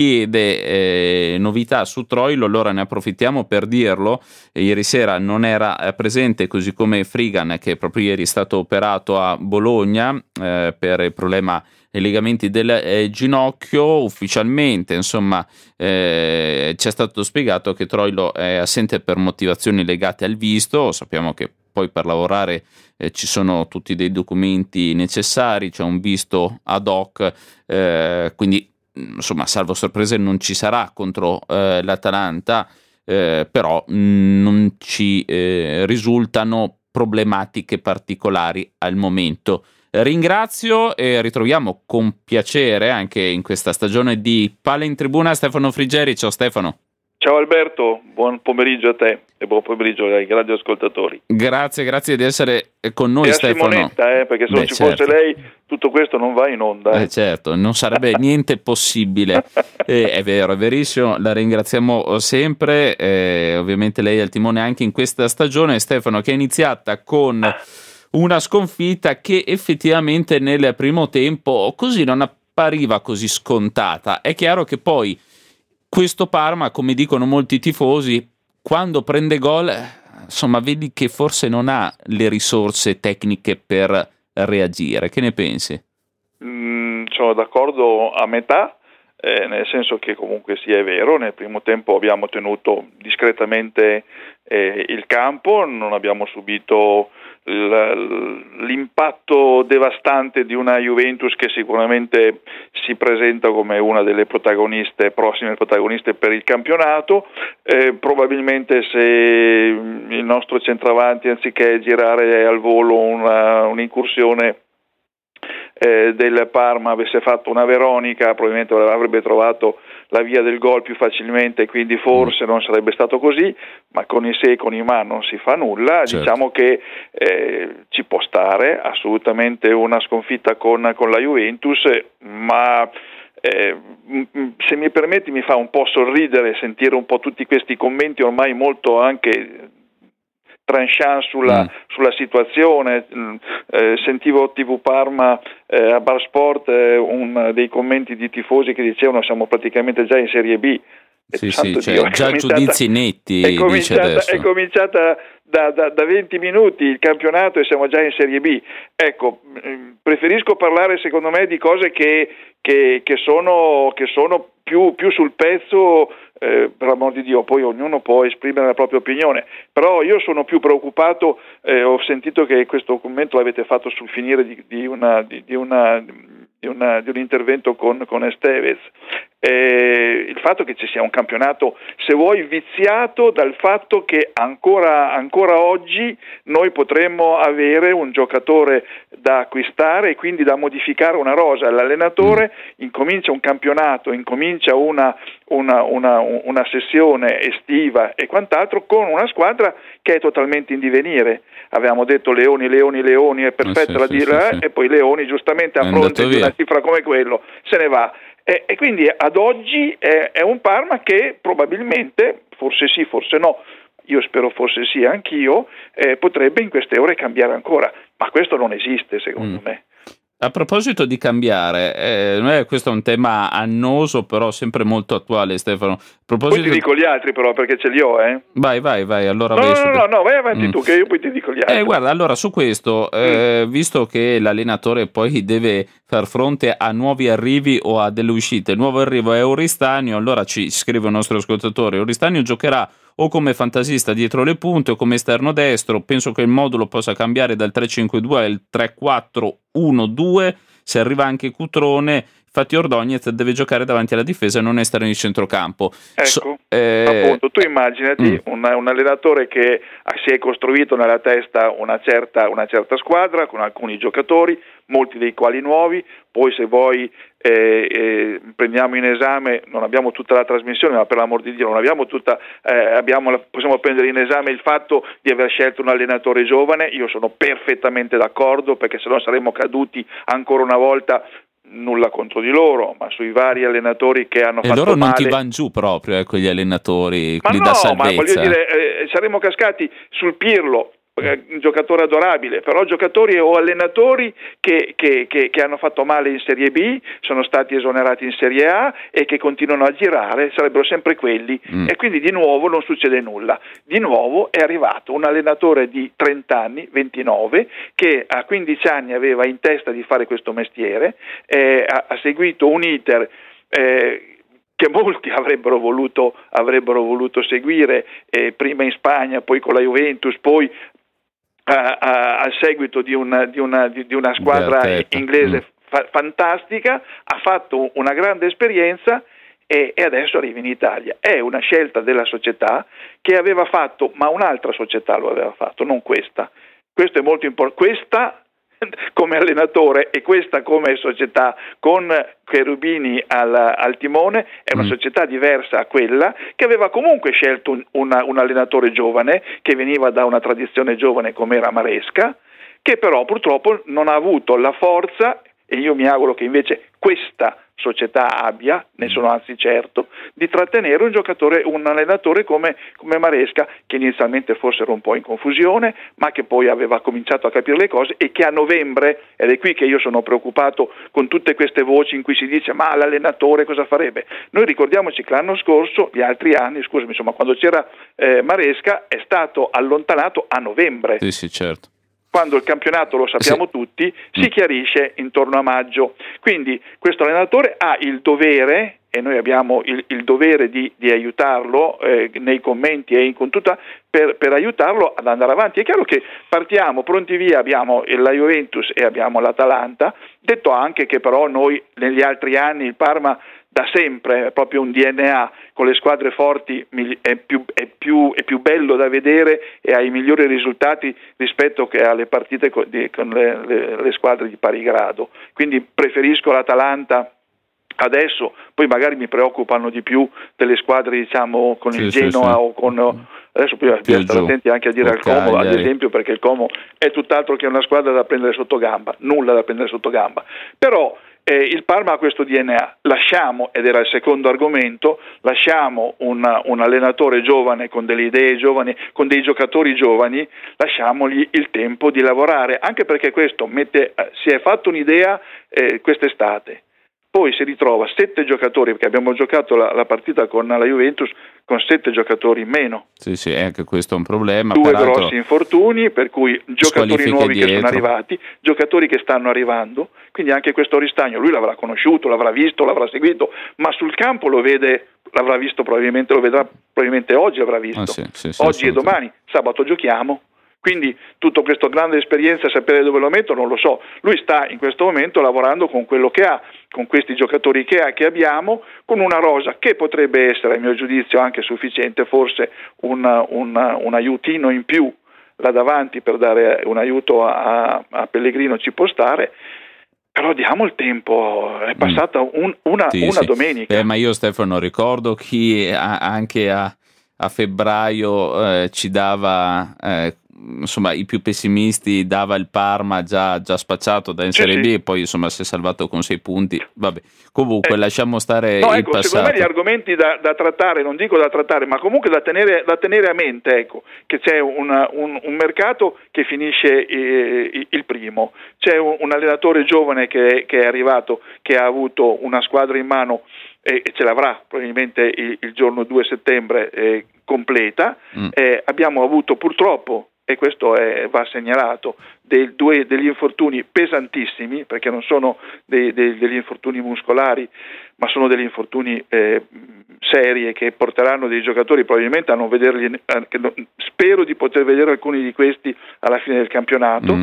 chiede novità su Troilo. Allora ne approfittiamo per dirlo: ieri sera non era presente, così come Frigan, che proprio ieri è stato operato a Bologna per il problema ai legamenti del ginocchio. Ufficialmente, insomma, ci è stato spiegato che Troilo è assente per motivazioni legate al visto. Sappiamo che poi per lavorare ci sono tutti dei documenti necessari, c'è un visto ad hoc, quindi insomma, salvo sorprese, non ci sarà contro l'Atalanta, però non ci risultano problematiche particolari al momento. Ringrazio e ritroviamo con piacere anche in questa stagione di Palla in Tribuna Stefano Frigeri. Ciao Stefano. Ciao Alberto, buon pomeriggio a te e buon pomeriggio ai radioascoltatori. Grazie di essere con noi, e Stefano. Simonetta, perché se non ci fosse lei tutto questo non va in onda. Certo, non sarebbe niente possibile. È vero, è verissimo, la ringraziamo sempre. Ovviamente lei è al timone anche in questa stagione, Stefano, che è iniziata con una sconfitta che effettivamente nel primo tempo così non appariva così scontata. È chiaro che poi questo Parma, come dicono molti tifosi, quando prende gol, insomma, vedi che forse non ha le risorse tecniche per reagire. Che ne pensi? Sono d'accordo a metà, nel senso che comunque sì, è vero, nel primo tempo abbiamo tenuto discretamente il campo, non abbiamo subito l'impatto devastante di una Juventus che sicuramente si presenta come una delle prossime protagoniste per il campionato. Probabilmente se il nostro centravanti, anziché girare al volo un'incursione del Parma, avesse fatto una Veronica, probabilmente avrebbe trovato la via del gol più facilmente, quindi forse non sarebbe stato così, ma con i se e con i ma non si fa nulla. Certo. Diciamo che ci può stare assolutamente una sconfitta con la Juventus, ma se mi permetti mi fa un po' sorridere sentire un po' tutti questi commenti ormai molto anche tranchant sulla situazione. Sentivo TV Parma a Bar Sport un dei commenti di tifosi che dicevano siamo praticamente già in Serie B. Sì, cioè, già giudizi netti. È cominciata da 20 minuti il campionato e siamo già in Serie B. Ecco, preferisco parlare secondo me di cose che sono più sul pezzo, per l'amor di Dio, poi ognuno può esprimere la propria opinione, però io sono più preoccupato, ho sentito che questo commento l'avete fatto sul finire di un intervento con Estevez. il fatto che ci sia un campionato, se vuoi, viziato dal fatto che ancora oggi noi potremmo avere un giocatore da acquistare e quindi da modificare una rosa. L'allenatore incomincia un campionato, incomincia una sessione estiva e quant'altro con una squadra che è totalmente in divenire. Avevamo detto Leoni è perfetta la dirla, e poi Leoni giustamente a fronte di una cifra come quello se ne va. E quindi ad oggi è un Parma che probabilmente, forse sì, forse no, io spero forse sì anch'io, potrebbe in queste ore cambiare ancora, ma questo non esiste secondo me. A proposito di cambiare, questo è un tema annoso però sempre molto attuale, Stefano. Poi ti dico gli altri però perché ce li ho. Vai, allora no, vai avanti tu che io poi ti dico gli altri. Guarda, allora su questo, visto che l'allenatore poi deve far fronte a nuovi arrivi o a delle uscite, il nuovo arrivo è Oristanio, allora ci scrive il nostro ascoltatore, Oristanio giocherà o come fantasista dietro le punte o come esterno destro, penso che il modulo possa cambiare dal 3-5-2 al 3-4-1-2, se arriva anche Cutrone, infatti Ordóñez deve giocare davanti alla difesa e non esterno di centrocampo. Ecco, appunto, tu immaginati un allenatore che si è costruito nella testa una certa squadra con alcuni giocatori, molti dei quali nuovi, poi se vuoi prendiamo in esame, non abbiamo tutta la trasmissione, ma per l'amor di Dio non abbiamo tutta, possiamo prendere in esame il fatto di aver scelto un allenatore giovane. Io sono perfettamente d'accordo, perché se no saremmo caduti ancora una volta, nulla contro di loro, ma sui vari allenatori che hanno fatto male. E loro non ti vanno giù proprio, quegli allenatori, quelli da salvezza. Ma voglio dire, saremmo cascati sul Pirlo, un giocatore adorabile, però giocatori o allenatori che hanno fatto male in Serie B, sono stati esonerati in Serie A e che continuano a girare, sarebbero sempre quelli, e quindi di nuovo non succede nulla. Di nuovo è arrivato un allenatore di 30 anni, 29, che a 15 anni aveva in testa di fare questo mestiere, ha seguito un iter che molti avrebbero voluto seguire, prima in Spagna, poi con la Juventus, poi al seguito di una squadra inglese fantastica, ha fatto una grande esperienza e adesso arriva in Italia. È una scelta della società che aveva fatto, ma un'altra società lo aveva fatto, non questa. Questo è molto importante. Questa come allenatore e questa come società con Cherubini al timone è una società diversa a quella che aveva comunque scelto un allenatore giovane che veniva da una tradizione giovane come era Maresca, che però purtroppo non ha avuto la forza, e io mi auguro che invece questa società abbia, ne sono anzi certo, di trattenere un allenatore come Maresca, che inizialmente forse era un po' in confusione, ma che poi aveva cominciato a capire le cose e che a novembre, ed è qui che io sono preoccupato con tutte queste voci in cui si dice ma l'allenatore cosa farebbe? Noi ricordiamoci che l'anno scorso, gli altri anni, quando c'era Maresca, è stato allontanato a novembre. Sì, certo. Quando il campionato, lo sappiamo tutti, si chiarisce intorno a maggio. Quindi questo allenatore ha il dovere, e noi abbiamo il dovere di aiutarlo nei commenti e con tutta, per aiutarlo ad andare avanti. È chiaro che partiamo pronti via, abbiamo la Juventus e abbiamo l'Atalanta, detto anche che però noi negli altri anni il Parma da sempre è proprio un DNA, con le squadre forti è più bello da vedere e ha i migliori risultati rispetto che alle partite con le squadre di pari grado. Quindi preferisco l'Atalanta adesso, poi magari mi preoccupano di più delle squadre con il Genoa o con adesso bisogna stare attenti anche a dire al Como, ad esempio, perché il Como è tutt'altro che una squadra da prendere sotto gamba, nulla da prendere sotto gamba. Però il Parma ha questo DNA, lasciamo, ed era il secondo argomento, lasciamo un allenatore giovane con delle idee giovani, con dei giocatori giovani, lasciamogli il tempo di lavorare, anche perché questo si è fatto un'idea quest'estate. Poi si ritrova 7 giocatori, perché abbiamo giocato la partita con la Juventus con 7 giocatori in meno. Sì, anche questo è un problema. 2 grossi infortuni, per cui giocatori nuovi che sono arrivati, giocatori che stanno arrivando, quindi anche questo Ristagno, lui l'avrà conosciuto, l'avrà visto, l'avrà seguito, ma sul campo l'avrà visto probabilmente, lo vedrà probabilmente oggi, l'avrà visto. Oggi e domani, sabato giochiamo. Quindi tutta questa grande esperienza, sapere dove lo metto, non lo so. Lui sta in questo momento lavorando con quello che ha, con questi giocatori che abbiamo, con una rosa che potrebbe essere, a mio giudizio, anche sufficiente, forse un aiutino in più là davanti per dare un aiuto a Pellegrino ci può stare. Però diamo il tempo, è passata una domenica. Ma io, Stefano, ricordo chi anche a febbraio ci dava, insomma, i più pessimisti, dava il Parma già spacciato da in Serie B, e poi insomma si è salvato con 6 punti. Vabbè, comunque lasciamo stare il passato. Secondo me gli argomenti da trattare, non dico da trattare, ma comunque da tenere a mente, ecco, che c'è un mercato che finisce il primo, c'è un allenatore giovane che è arrivato, che ha avuto una squadra in mano e ce l'avrà probabilmente il giorno 2 settembre completa. Abbiamo avuto purtroppo, e questo va segnalato, degli infortuni pesantissimi, perché non sono degli infortuni muscolari, ma sono degli infortuni seri e che porteranno dei giocatori probabilmente a non vederli, spero di poter vedere alcuni di questi alla fine del campionato.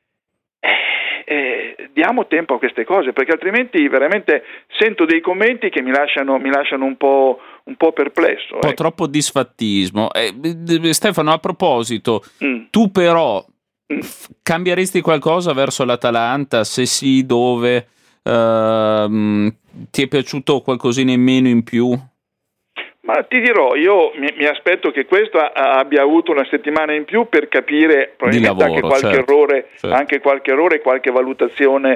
Diamo tempo a queste cose, perché altrimenti veramente sento dei commenti che mi lasciano un po' perplesso. Un po' troppo disfattismo. Stefano, a proposito, tu però cambieresti qualcosa verso l'Atalanta? Se sì, dove? Ti è piaciuto qualcosina in meno, in più? Ma ti dirò, io mi aspetto che questo abbia avuto una settimana in più per capire probabilmente lavoro, anche qualche errore, qualche valutazione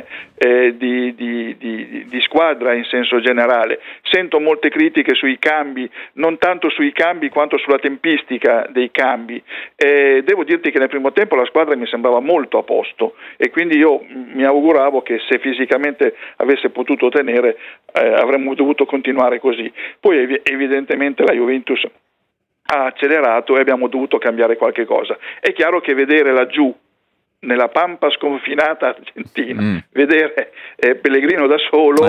di squadra in senso generale. Sento molte critiche sui cambi, non tanto sui cambi quanto sulla tempistica dei cambi. Devo dirti che nel primo tempo la squadra mi sembrava molto a posto, e quindi io mi auguravo che se fisicamente avesse potuto tenere avremmo dovuto continuare così. Poi evidentemente la Juventus ha accelerato e abbiamo dovuto cambiare qualche cosa. È chiaro che vedere laggiù nella pampa sconfinata argentina, vedere Pellegrino da solo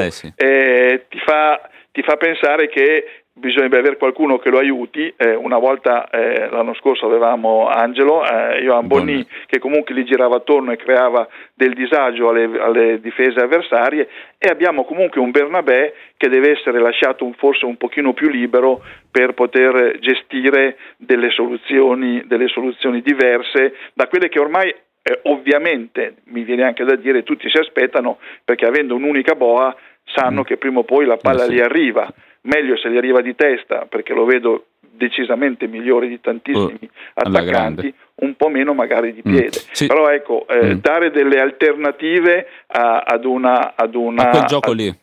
ti fa pensare che bisognerebbe avere qualcuno che lo aiuti. Una volta l'anno scorso avevamo Angelo, Johan Bonni, che comunque li girava attorno e creava del disagio alle difese avversarie, e abbiamo comunque un Bernabé che deve essere lasciato forse un pochino più libero per poter gestire delle soluzioni diverse da quelle che ormai ovviamente, mi viene anche da dire, tutti si aspettano, perché avendo un'unica boa sanno che prima o poi la palla gli arriva. Meglio se gli arriva di testa, perché lo vedo decisamente migliore di tantissimi attaccanti, un po' meno magari di piede. Però ecco, dare delle alternative a quel gioco lì,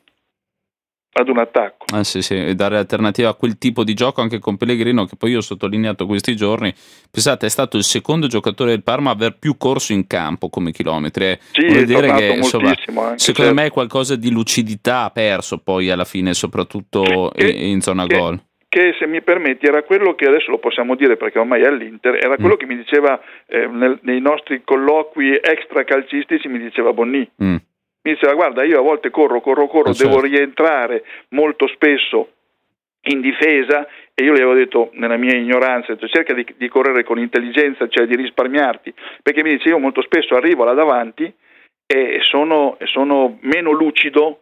ad un attacco. Sì, dare alternativa a quel tipo di gioco anche con Pellegrino, che poi io ho sottolineato questi giorni. Pensate, è stato il secondo giocatore del Parma a aver più corso in campo come chilometri. Vuol dire che insomma, secondo me qualcosa di lucidità ha perso poi alla fine, soprattutto in zona gol. Che, se mi permetti, era quello che adesso lo possiamo dire perché ormai è all'Inter, era quello che mi diceva nei nostri colloqui extra calcistici, mi diceva Bonni. Mi diceva: guarda, io a volte corro, devo rientrare molto spesso in difesa, e io gli avevo detto, nella mia ignoranza, cerca di correre con intelligenza, cioè di risparmiarti, perché mi dice: io molto spesso arrivo là davanti e sono meno lucido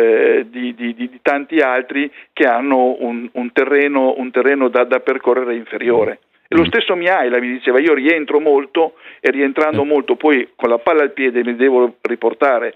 di tanti altri che hanno un terreno da percorrere inferiore. E lo stesso Mihaila mi diceva: io rientro molto, e rientrando molto poi con la palla al piede mi devo riportare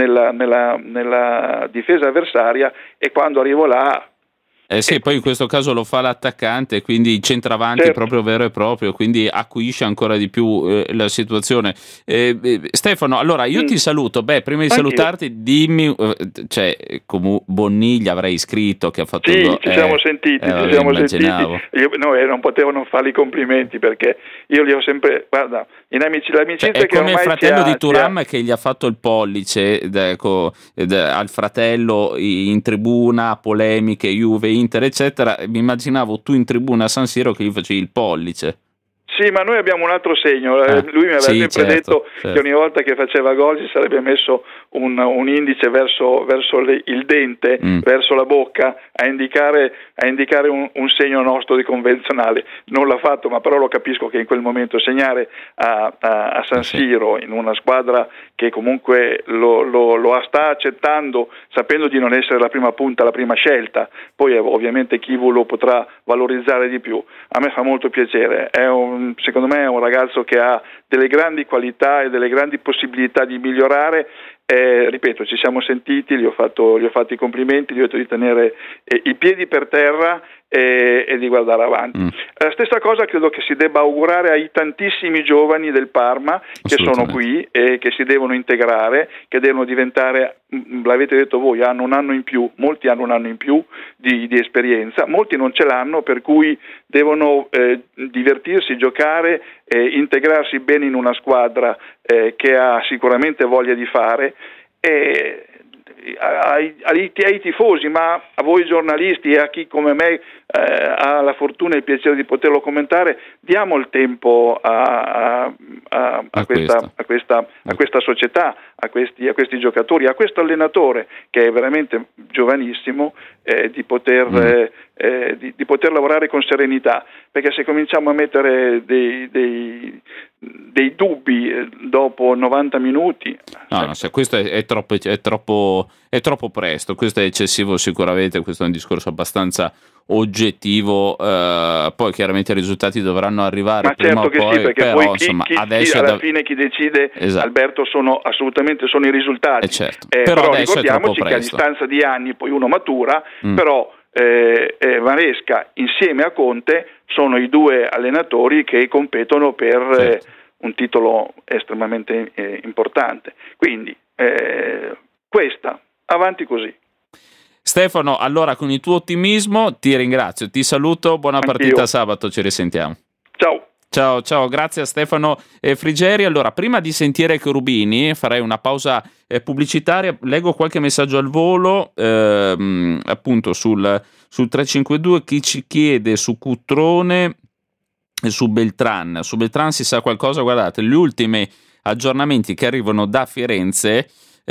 nella difesa avversaria, e quando arrivo là poi in questo caso lo fa l'attaccante, quindi il centravanti proprio vero e proprio, quindi acuisce ancora di più la situazione. Stefano, allora io ti saluto. Prima di salutarti, dimmi, Bonni gli avrei scritto che ha fatto ci siamo sentiti. Io non potevo non fargli complimenti, perché io li ho sempre, guarda, l'amicizia è che come il fratello di Thuram che gli ha fatto il pollice al fratello in tribuna, polemiche, Juve, Inter, eccetera. Mi immaginavo tu in tribuna a San Siro che gli facevi il pollice. Sì, ma noi abbiamo un altro segno. Lui mi aveva sempre detto che ogni volta che faceva gol si sarebbe messo un indice verso il dente, verso la bocca, a indicare un segno nostro di convenzionale. Non l'ha fatto, ma però lo capisco che in quel momento segnare a San Siro, in una squadra che comunque lo sta accettando, sapendo di non essere la prima punta, la prima scelta, poi ovviamente chi lo potrà valorizzare di più. A me fa molto piacere, secondo me è un ragazzo che ha delle grandi qualità e delle grandi possibilità di migliorare. Ripeto, ci siamo sentiti, gli ho fatto i complimenti, gli ho detto di tenere i piedi per terra e di guardare avanti. La stessa cosa credo che si debba augurare ai tantissimi giovani del Parma che sono qui e che si devono integrare, che devono diventare, l'avete detto voi, hanno un anno in più, molti hanno un anno in più di esperienza, molti non ce l'hanno, per cui devono divertirsi, giocare, integrarsi bene in una squadra che ha sicuramente voglia di fare. Ai tifosi, ma a voi giornalisti e a chi come me ha la fortuna e il piacere di poterlo commentare, diamo il tempo a questa società, a questi giocatori, a questo allenatore che è veramente giovanissimo, di poter lavorare con serenità, perché se cominciamo a mettere dei dubbi dopo 90 minuti... No, se questo è troppo presto, questo è eccessivo sicuramente, questo è un discorso abbastanza oggettivo, poi chiaramente i risultati dovranno arrivare, ma prima certo o poi, sì, perché però poi insomma adesso alla fine chi decide, esatto. Alberto, sono i risultati, certo. però ricordiamoci che a distanza di anni poi uno matura, però Maresca insieme a Conte sono i due allenatori che competono per un titolo estremamente importante, quindi questa, avanti così. Stefano, allora con il tuo ottimismo ti ringrazio, ti saluto, buona partita sabato, ci risentiamo. Ciao, grazie a Stefano Frigeri. Allora, prima di sentire Cherubini farei una pausa pubblicitaria, leggo qualche messaggio al volo, appunto sul 352, chi ci chiede su Cutrone e su Beltran. Su Beltran si sa qualcosa? Guardate, gli ultimi aggiornamenti che arrivano da Firenze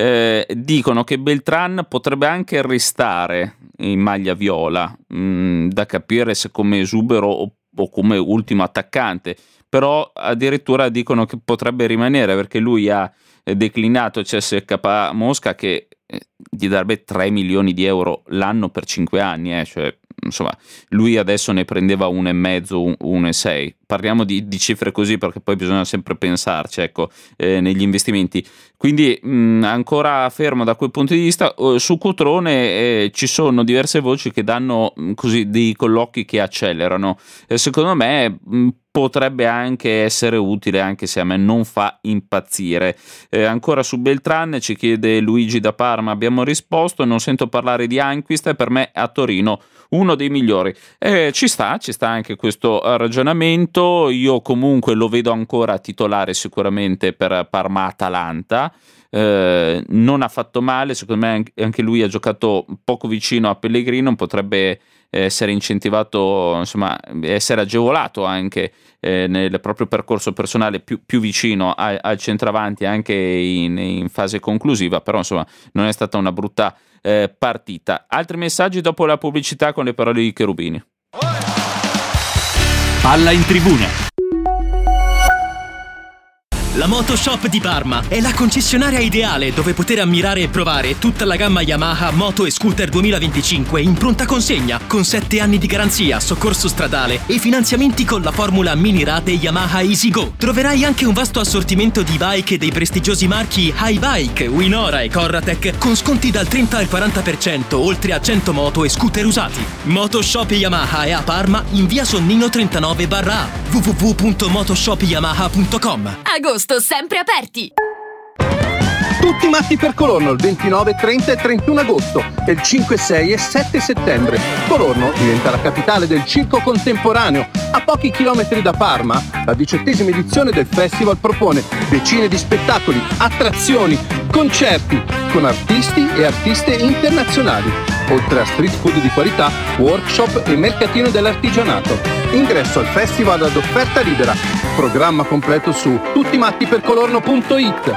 dicono che Beltran potrebbe anche restare in maglia viola, da capire se come esubero o come ultimo attaccante, però addirittura dicono che potrebbe rimanere perché lui ha declinato CSKA Mosca che gli darebbe 3 milioni di euro l'anno per 5 anni, cioè insomma lui adesso ne prendeva 1,5, 1,6. Parliamo di cifre così perché poi bisogna sempre pensarci, ecco, negli investimenti. Quindi ancora fermo da quel punto di vista. Su Cutrone ci sono diverse voci che danno così dei colloqui che accelerano. Secondo me potrebbe anche essere utile, anche se a me non fa impazzire. Ancora su Beltran ci chiede Luigi da Parma, abbiamo risposto, non sento parlare di Anquist, per me a Torino uno dei migliori. Ci sta anche questo ragionamento, io comunque lo vedo ancora titolare sicuramente per Parma-Atalanta. Non ha fatto male, secondo me anche lui ha giocato poco vicino a Pellegrino, potrebbe essere incentivato, insomma essere agevolato anche nel proprio percorso personale più vicino al centravanti anche in fase conclusiva, però insomma non è stata una brutta partita. Altri messaggi dopo la pubblicità con le parole di Cherubini. Palla in tribuna. La Motoshop di Parma è la concessionaria ideale dove poter ammirare e provare tutta la gamma Yamaha Moto e Scooter 2025 in pronta consegna, con 7 anni di garanzia, soccorso stradale e finanziamenti con la formula mini rate Yamaha Easy Go. Troverai anche un vasto assortimento di bike dei prestigiosi marchi Hi-Bike, Winora e Corratec con sconti dal 30 al 40%, oltre a 100 moto e scooter usati. Motoshop Yamaha è a Parma in via Sonnino 39/A, www.motoshopyamaha.com. Agosto sempre aperti. Tutti matti per Colorno il 29, 30 e 31 agosto e il 5, 6 e 7 settembre. Colorno diventa la capitale del circo contemporaneo. A pochi chilometri da Parma, la 18ª edizione del festival propone decine di spettacoli, attrazioni, concerti con artisti e artiste internazionali. Oltre a street food di qualità, workshop e mercatino dell'artigianato. Ingresso al festival ad offerta libera. Programma completo su tuttimattipercolorno.it.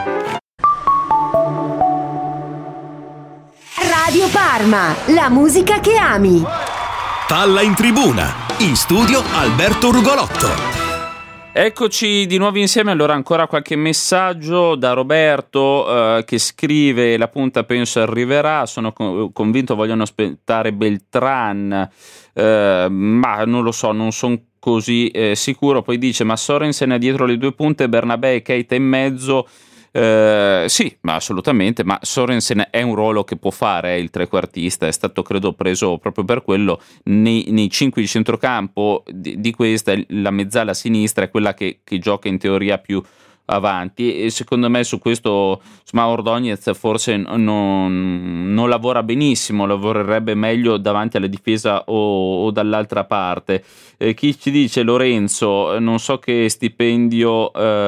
Radio Parma, la musica che ami. Palla in tribuna, in studio Alberto Rugolotto. Eccoci di nuovo insieme. Allora ancora qualche messaggio da Roberto che scrive: la punta penso arriverà, sono convinto vogliono aspettare Beltran, ma non lo so, non sono così sicuro. Poi dice: ma Sorensen è dietro le 2 punte, Bernabé e Keita in mezzo. Sì, ma assolutamente, ma Sorensen è un ruolo che può fare, il trequartista, è stato credo preso proprio per quello. Nei 5 di centrocampo di questa, la mezzala sinistra è quella che gioca in teoria più avanti, e secondo me su questo Ordóñez forse non lavora benissimo, lavorerebbe meglio davanti alla difesa o dall'altra parte. Chi ci dice: Lorenzo, non so che stipendio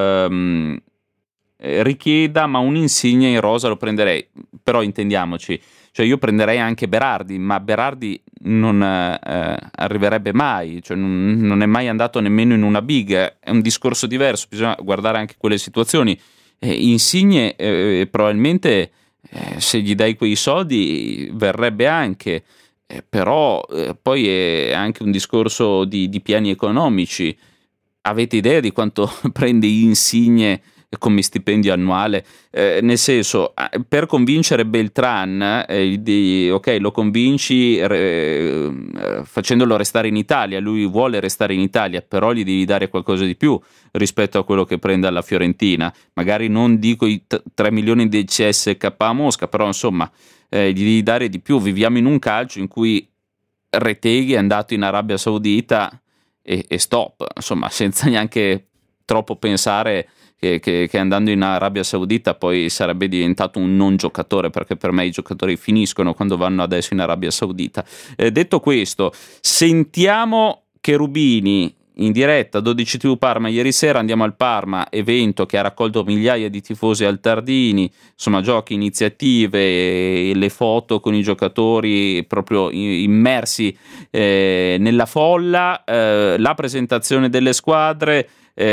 richieda, ma un Insigne in rosa lo prenderei. Però intendiamoci, cioè io prenderei anche Berardi, ma Berardi non arriverebbe mai, cioè non è mai andato nemmeno in una big, è un discorso diverso, bisogna guardare anche quelle situazioni. Insigne probabilmente se gli dai quei soldi verrebbe anche, però poi è anche un discorso di piani economici. Avete idea di quanto prende Insigne come stipendio annuale? Nel senso, per convincere Beltran, ok, lo convinci facendolo restare in Italia, lui vuole restare in Italia, però gli devi dare qualcosa di più rispetto a quello che prende alla Fiorentina. Magari non dico i 3 milioni di CSK a Mosca, però insomma gli devi dare di più. Viviamo in un calcio in cui Retegui è andato in Arabia Saudita e stop, insomma, senza neanche troppo pensare che andando in Arabia Saudita poi sarebbe diventato un non giocatore, perché per me i giocatori finiscono quando vanno adesso in Arabia Saudita. Detto questo, sentiamo Cherubini in diretta 12 TV Parma ieri sera. Andiamo al Parma, evento che ha raccolto migliaia di tifosi al Tardini, insomma giochi, iniziative, le foto con i giocatori proprio immersi nella folla, la presentazione delle squadre,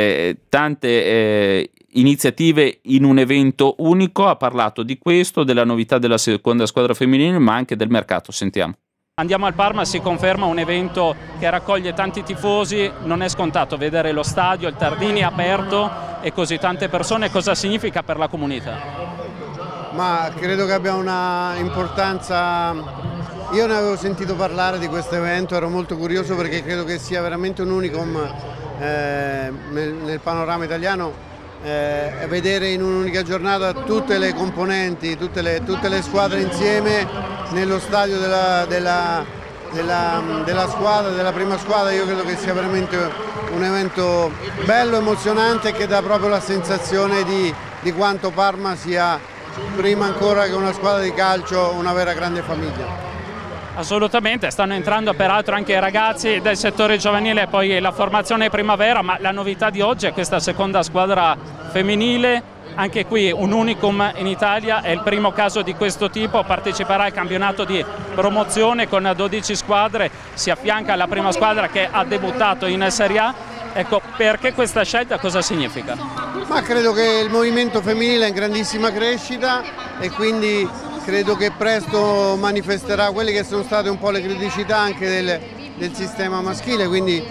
tante iniziative in un evento unico. Ha parlato di questo, della novità della seconda squadra femminile, ma anche del mercato. Sentiamo. Andiamo al Parma, si conferma un evento che raccoglie tanti tifosi, non è scontato vedere lo stadio, il Tardini aperto e così tante persone. Cosa significa per la comunità? Ma credo che abbia una importanza. Io ne avevo sentito parlare di questo evento, ero molto curioso perché credo che sia veramente un unicum nel panorama italiano, vedere in un'unica giornata tutte le componenti, tutte le squadre insieme nello stadio della squadra, della prima squadra. Io credo che sia veramente un evento bello, emozionante, che dà proprio la sensazione di quanto Parma sia, prima ancora che una squadra di calcio, una vera grande famiglia. Assolutamente, stanno entrando peraltro anche i ragazzi del settore giovanile e poi la formazione primavera, ma la novità di oggi è questa seconda squadra femminile, anche qui un unicum in Italia, è il primo caso di questo tipo, parteciperà al campionato di promozione con 12 squadre, si affianca alla prima squadra che ha debuttato in Serie A. Ecco, perché questa scelta, cosa significa? Ma credo che il movimento femminile è in grandissima crescita e quindi credo che presto manifesterà quelle che sono state un po' le criticità anche del sistema maschile, quindi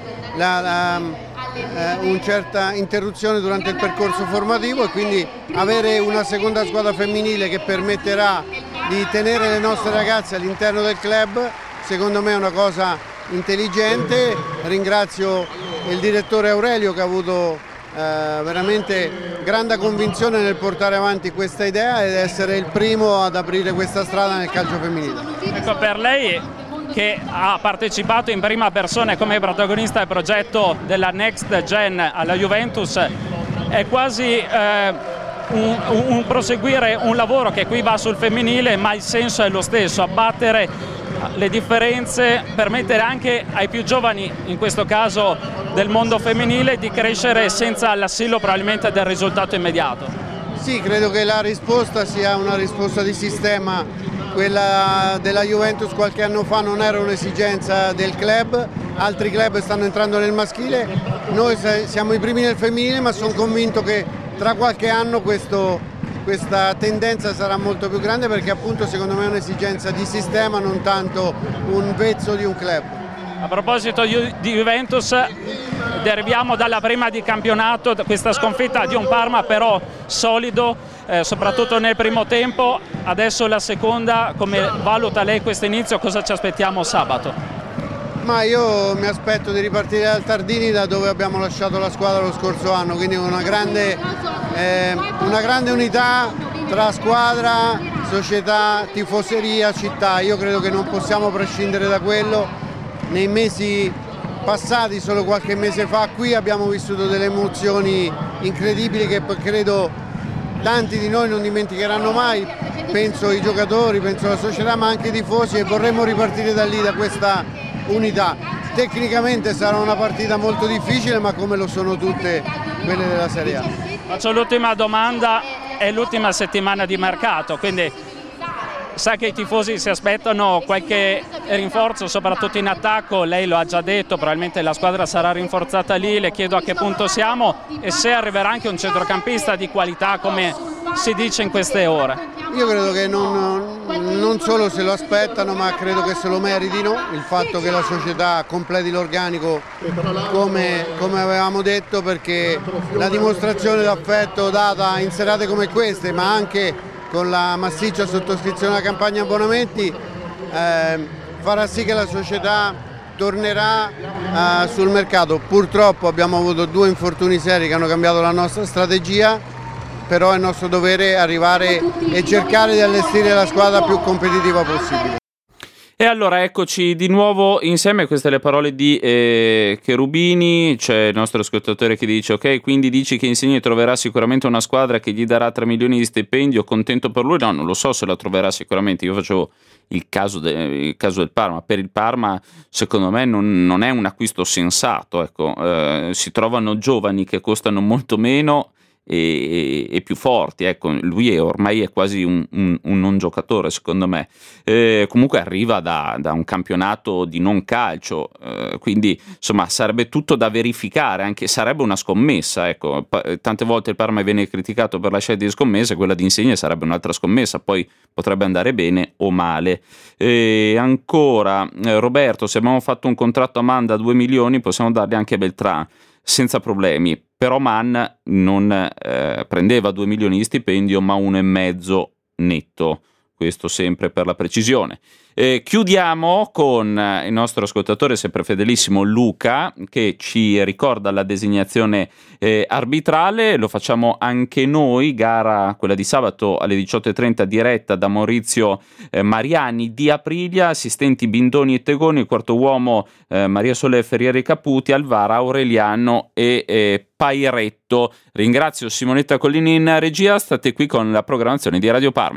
una certa interruzione durante il percorso formativo, e quindi avere una seconda squadra femminile che permetterà di tenere le nostre ragazze all'interno del club, secondo me è una cosa intelligente. Ringrazio il direttore Aurelio che ha avuto veramente grande convinzione nel portare avanti questa idea ed essere il primo ad aprire questa strada nel calcio femminile. Ecco, per lei che ha partecipato in prima persona come protagonista del progetto della Next Gen alla Juventus, è quasi un proseguire un lavoro che qui va sul femminile, ma il senso è lo stesso: abbattere le differenze, permettere anche ai più giovani, in questo caso del mondo femminile, di crescere senza l'assillo probabilmente del risultato immediato. Sì, credo che la risposta sia una risposta di sistema quella della Juventus qualche anno fa non era un'esigenza del club, altri club stanno entrando nel maschile, noi siamo i primi nel femminile, ma sono convinto che tra qualche anno questa tendenza sarà molto più grande, perché appunto secondo me è un'esigenza di sistema, non tanto un vezzo di un club. A proposito di Juventus, deriviamo dalla prima di campionato, questa sconfitta di un Parma però solido, soprattutto nel primo tempo. Adesso la seconda, come valuta lei questo inizio? Cosa ci aspettiamo sabato? Ma io mi aspetto di ripartire dal Tardini, da dove abbiamo lasciato la squadra lo scorso anno, quindi una grande unità tra squadra, società, tifoseria, città. Io credo che non possiamo prescindere da quello. Nei mesi passati, solo qualche mese fa, qui abbiamo vissuto delle emozioni incredibili che credo tanti di noi non dimenticheranno mai. Penso ai giocatori, penso alla società, ma anche ai tifosi, e vorremmo ripartire da lì, da questa unità. Tecnicamente sarà una partita molto difficile, ma come lo sono tutte quelle della Serie A. Faccio l'ultima domanda, è l'ultima settimana di mercato, quindi sa che i tifosi si aspettano qualche rinforzo, soprattutto in attacco. Lei lo ha già detto, probabilmente la squadra sarà rinforzata lì. Le chiedo a che punto siamo e se arriverà anche un centrocampista di qualità, come si dice in queste ore. Io credo che non solo se lo aspettano, ma credo che se lo meritino. Il fatto che la società completi l'organico come avevamo detto, perché la dimostrazione d'affetto data in serate come queste, ma anche con la massiccia sottoscrizione della campagna abbonamenti, farà sì che la società tornerà sul mercato. Purtroppo abbiamo avuto 2 infortuni seri che hanno cambiato la nostra strategia, però è nostro dovere arrivare e cercare di allestire la squadra più competitiva possibile. E allora eccoci di nuovo insieme, queste le parole di Cherubini. C'è il nostro ascoltatore che dice: ok, quindi dici che Insigne troverà sicuramente una squadra che gli darà 3 milioni di stipendio, contento per lui? No, non lo so se la troverà sicuramente. Io facevo il caso del Parma. Per il Parma secondo me non è un acquisto sensato, ecco. Si trovano giovani che costano molto meno e più forti, ecco. Lui ormai è quasi un non giocatore, secondo me. Comunque arriva da un campionato di non calcio, quindi insomma sarebbe tutto da verificare, anche sarebbe una scommessa, ecco. Tante volte il Parma viene criticato per la scelta di scommesse, quella di Insigne sarebbe un'altra scommessa, poi potrebbe andare bene o male. Ancora Roberto: se abbiamo fatto un contratto a Manda a 2 milioni possiamo darli anche a Beltrán senza problemi, però Mann non prendeva 2 milioni di stipendio ma 1,5 netto, questo sempre per la precisione. Chiudiamo con il nostro ascoltatore sempre fedelissimo Luca, che ci ricorda la designazione arbitrale. Lo facciamo anche noi, gara quella di sabato alle 18:30 diretta da Maurizio Mariani di Aprilia, assistenti Bindoni e Tegoni, quarto uomo Maria Sole Ferrieri Caputi, al VAR Aureliano e Pairetto. Ringrazio Simonetta Collini in regia, state qui con la programmazione di Radio Parma.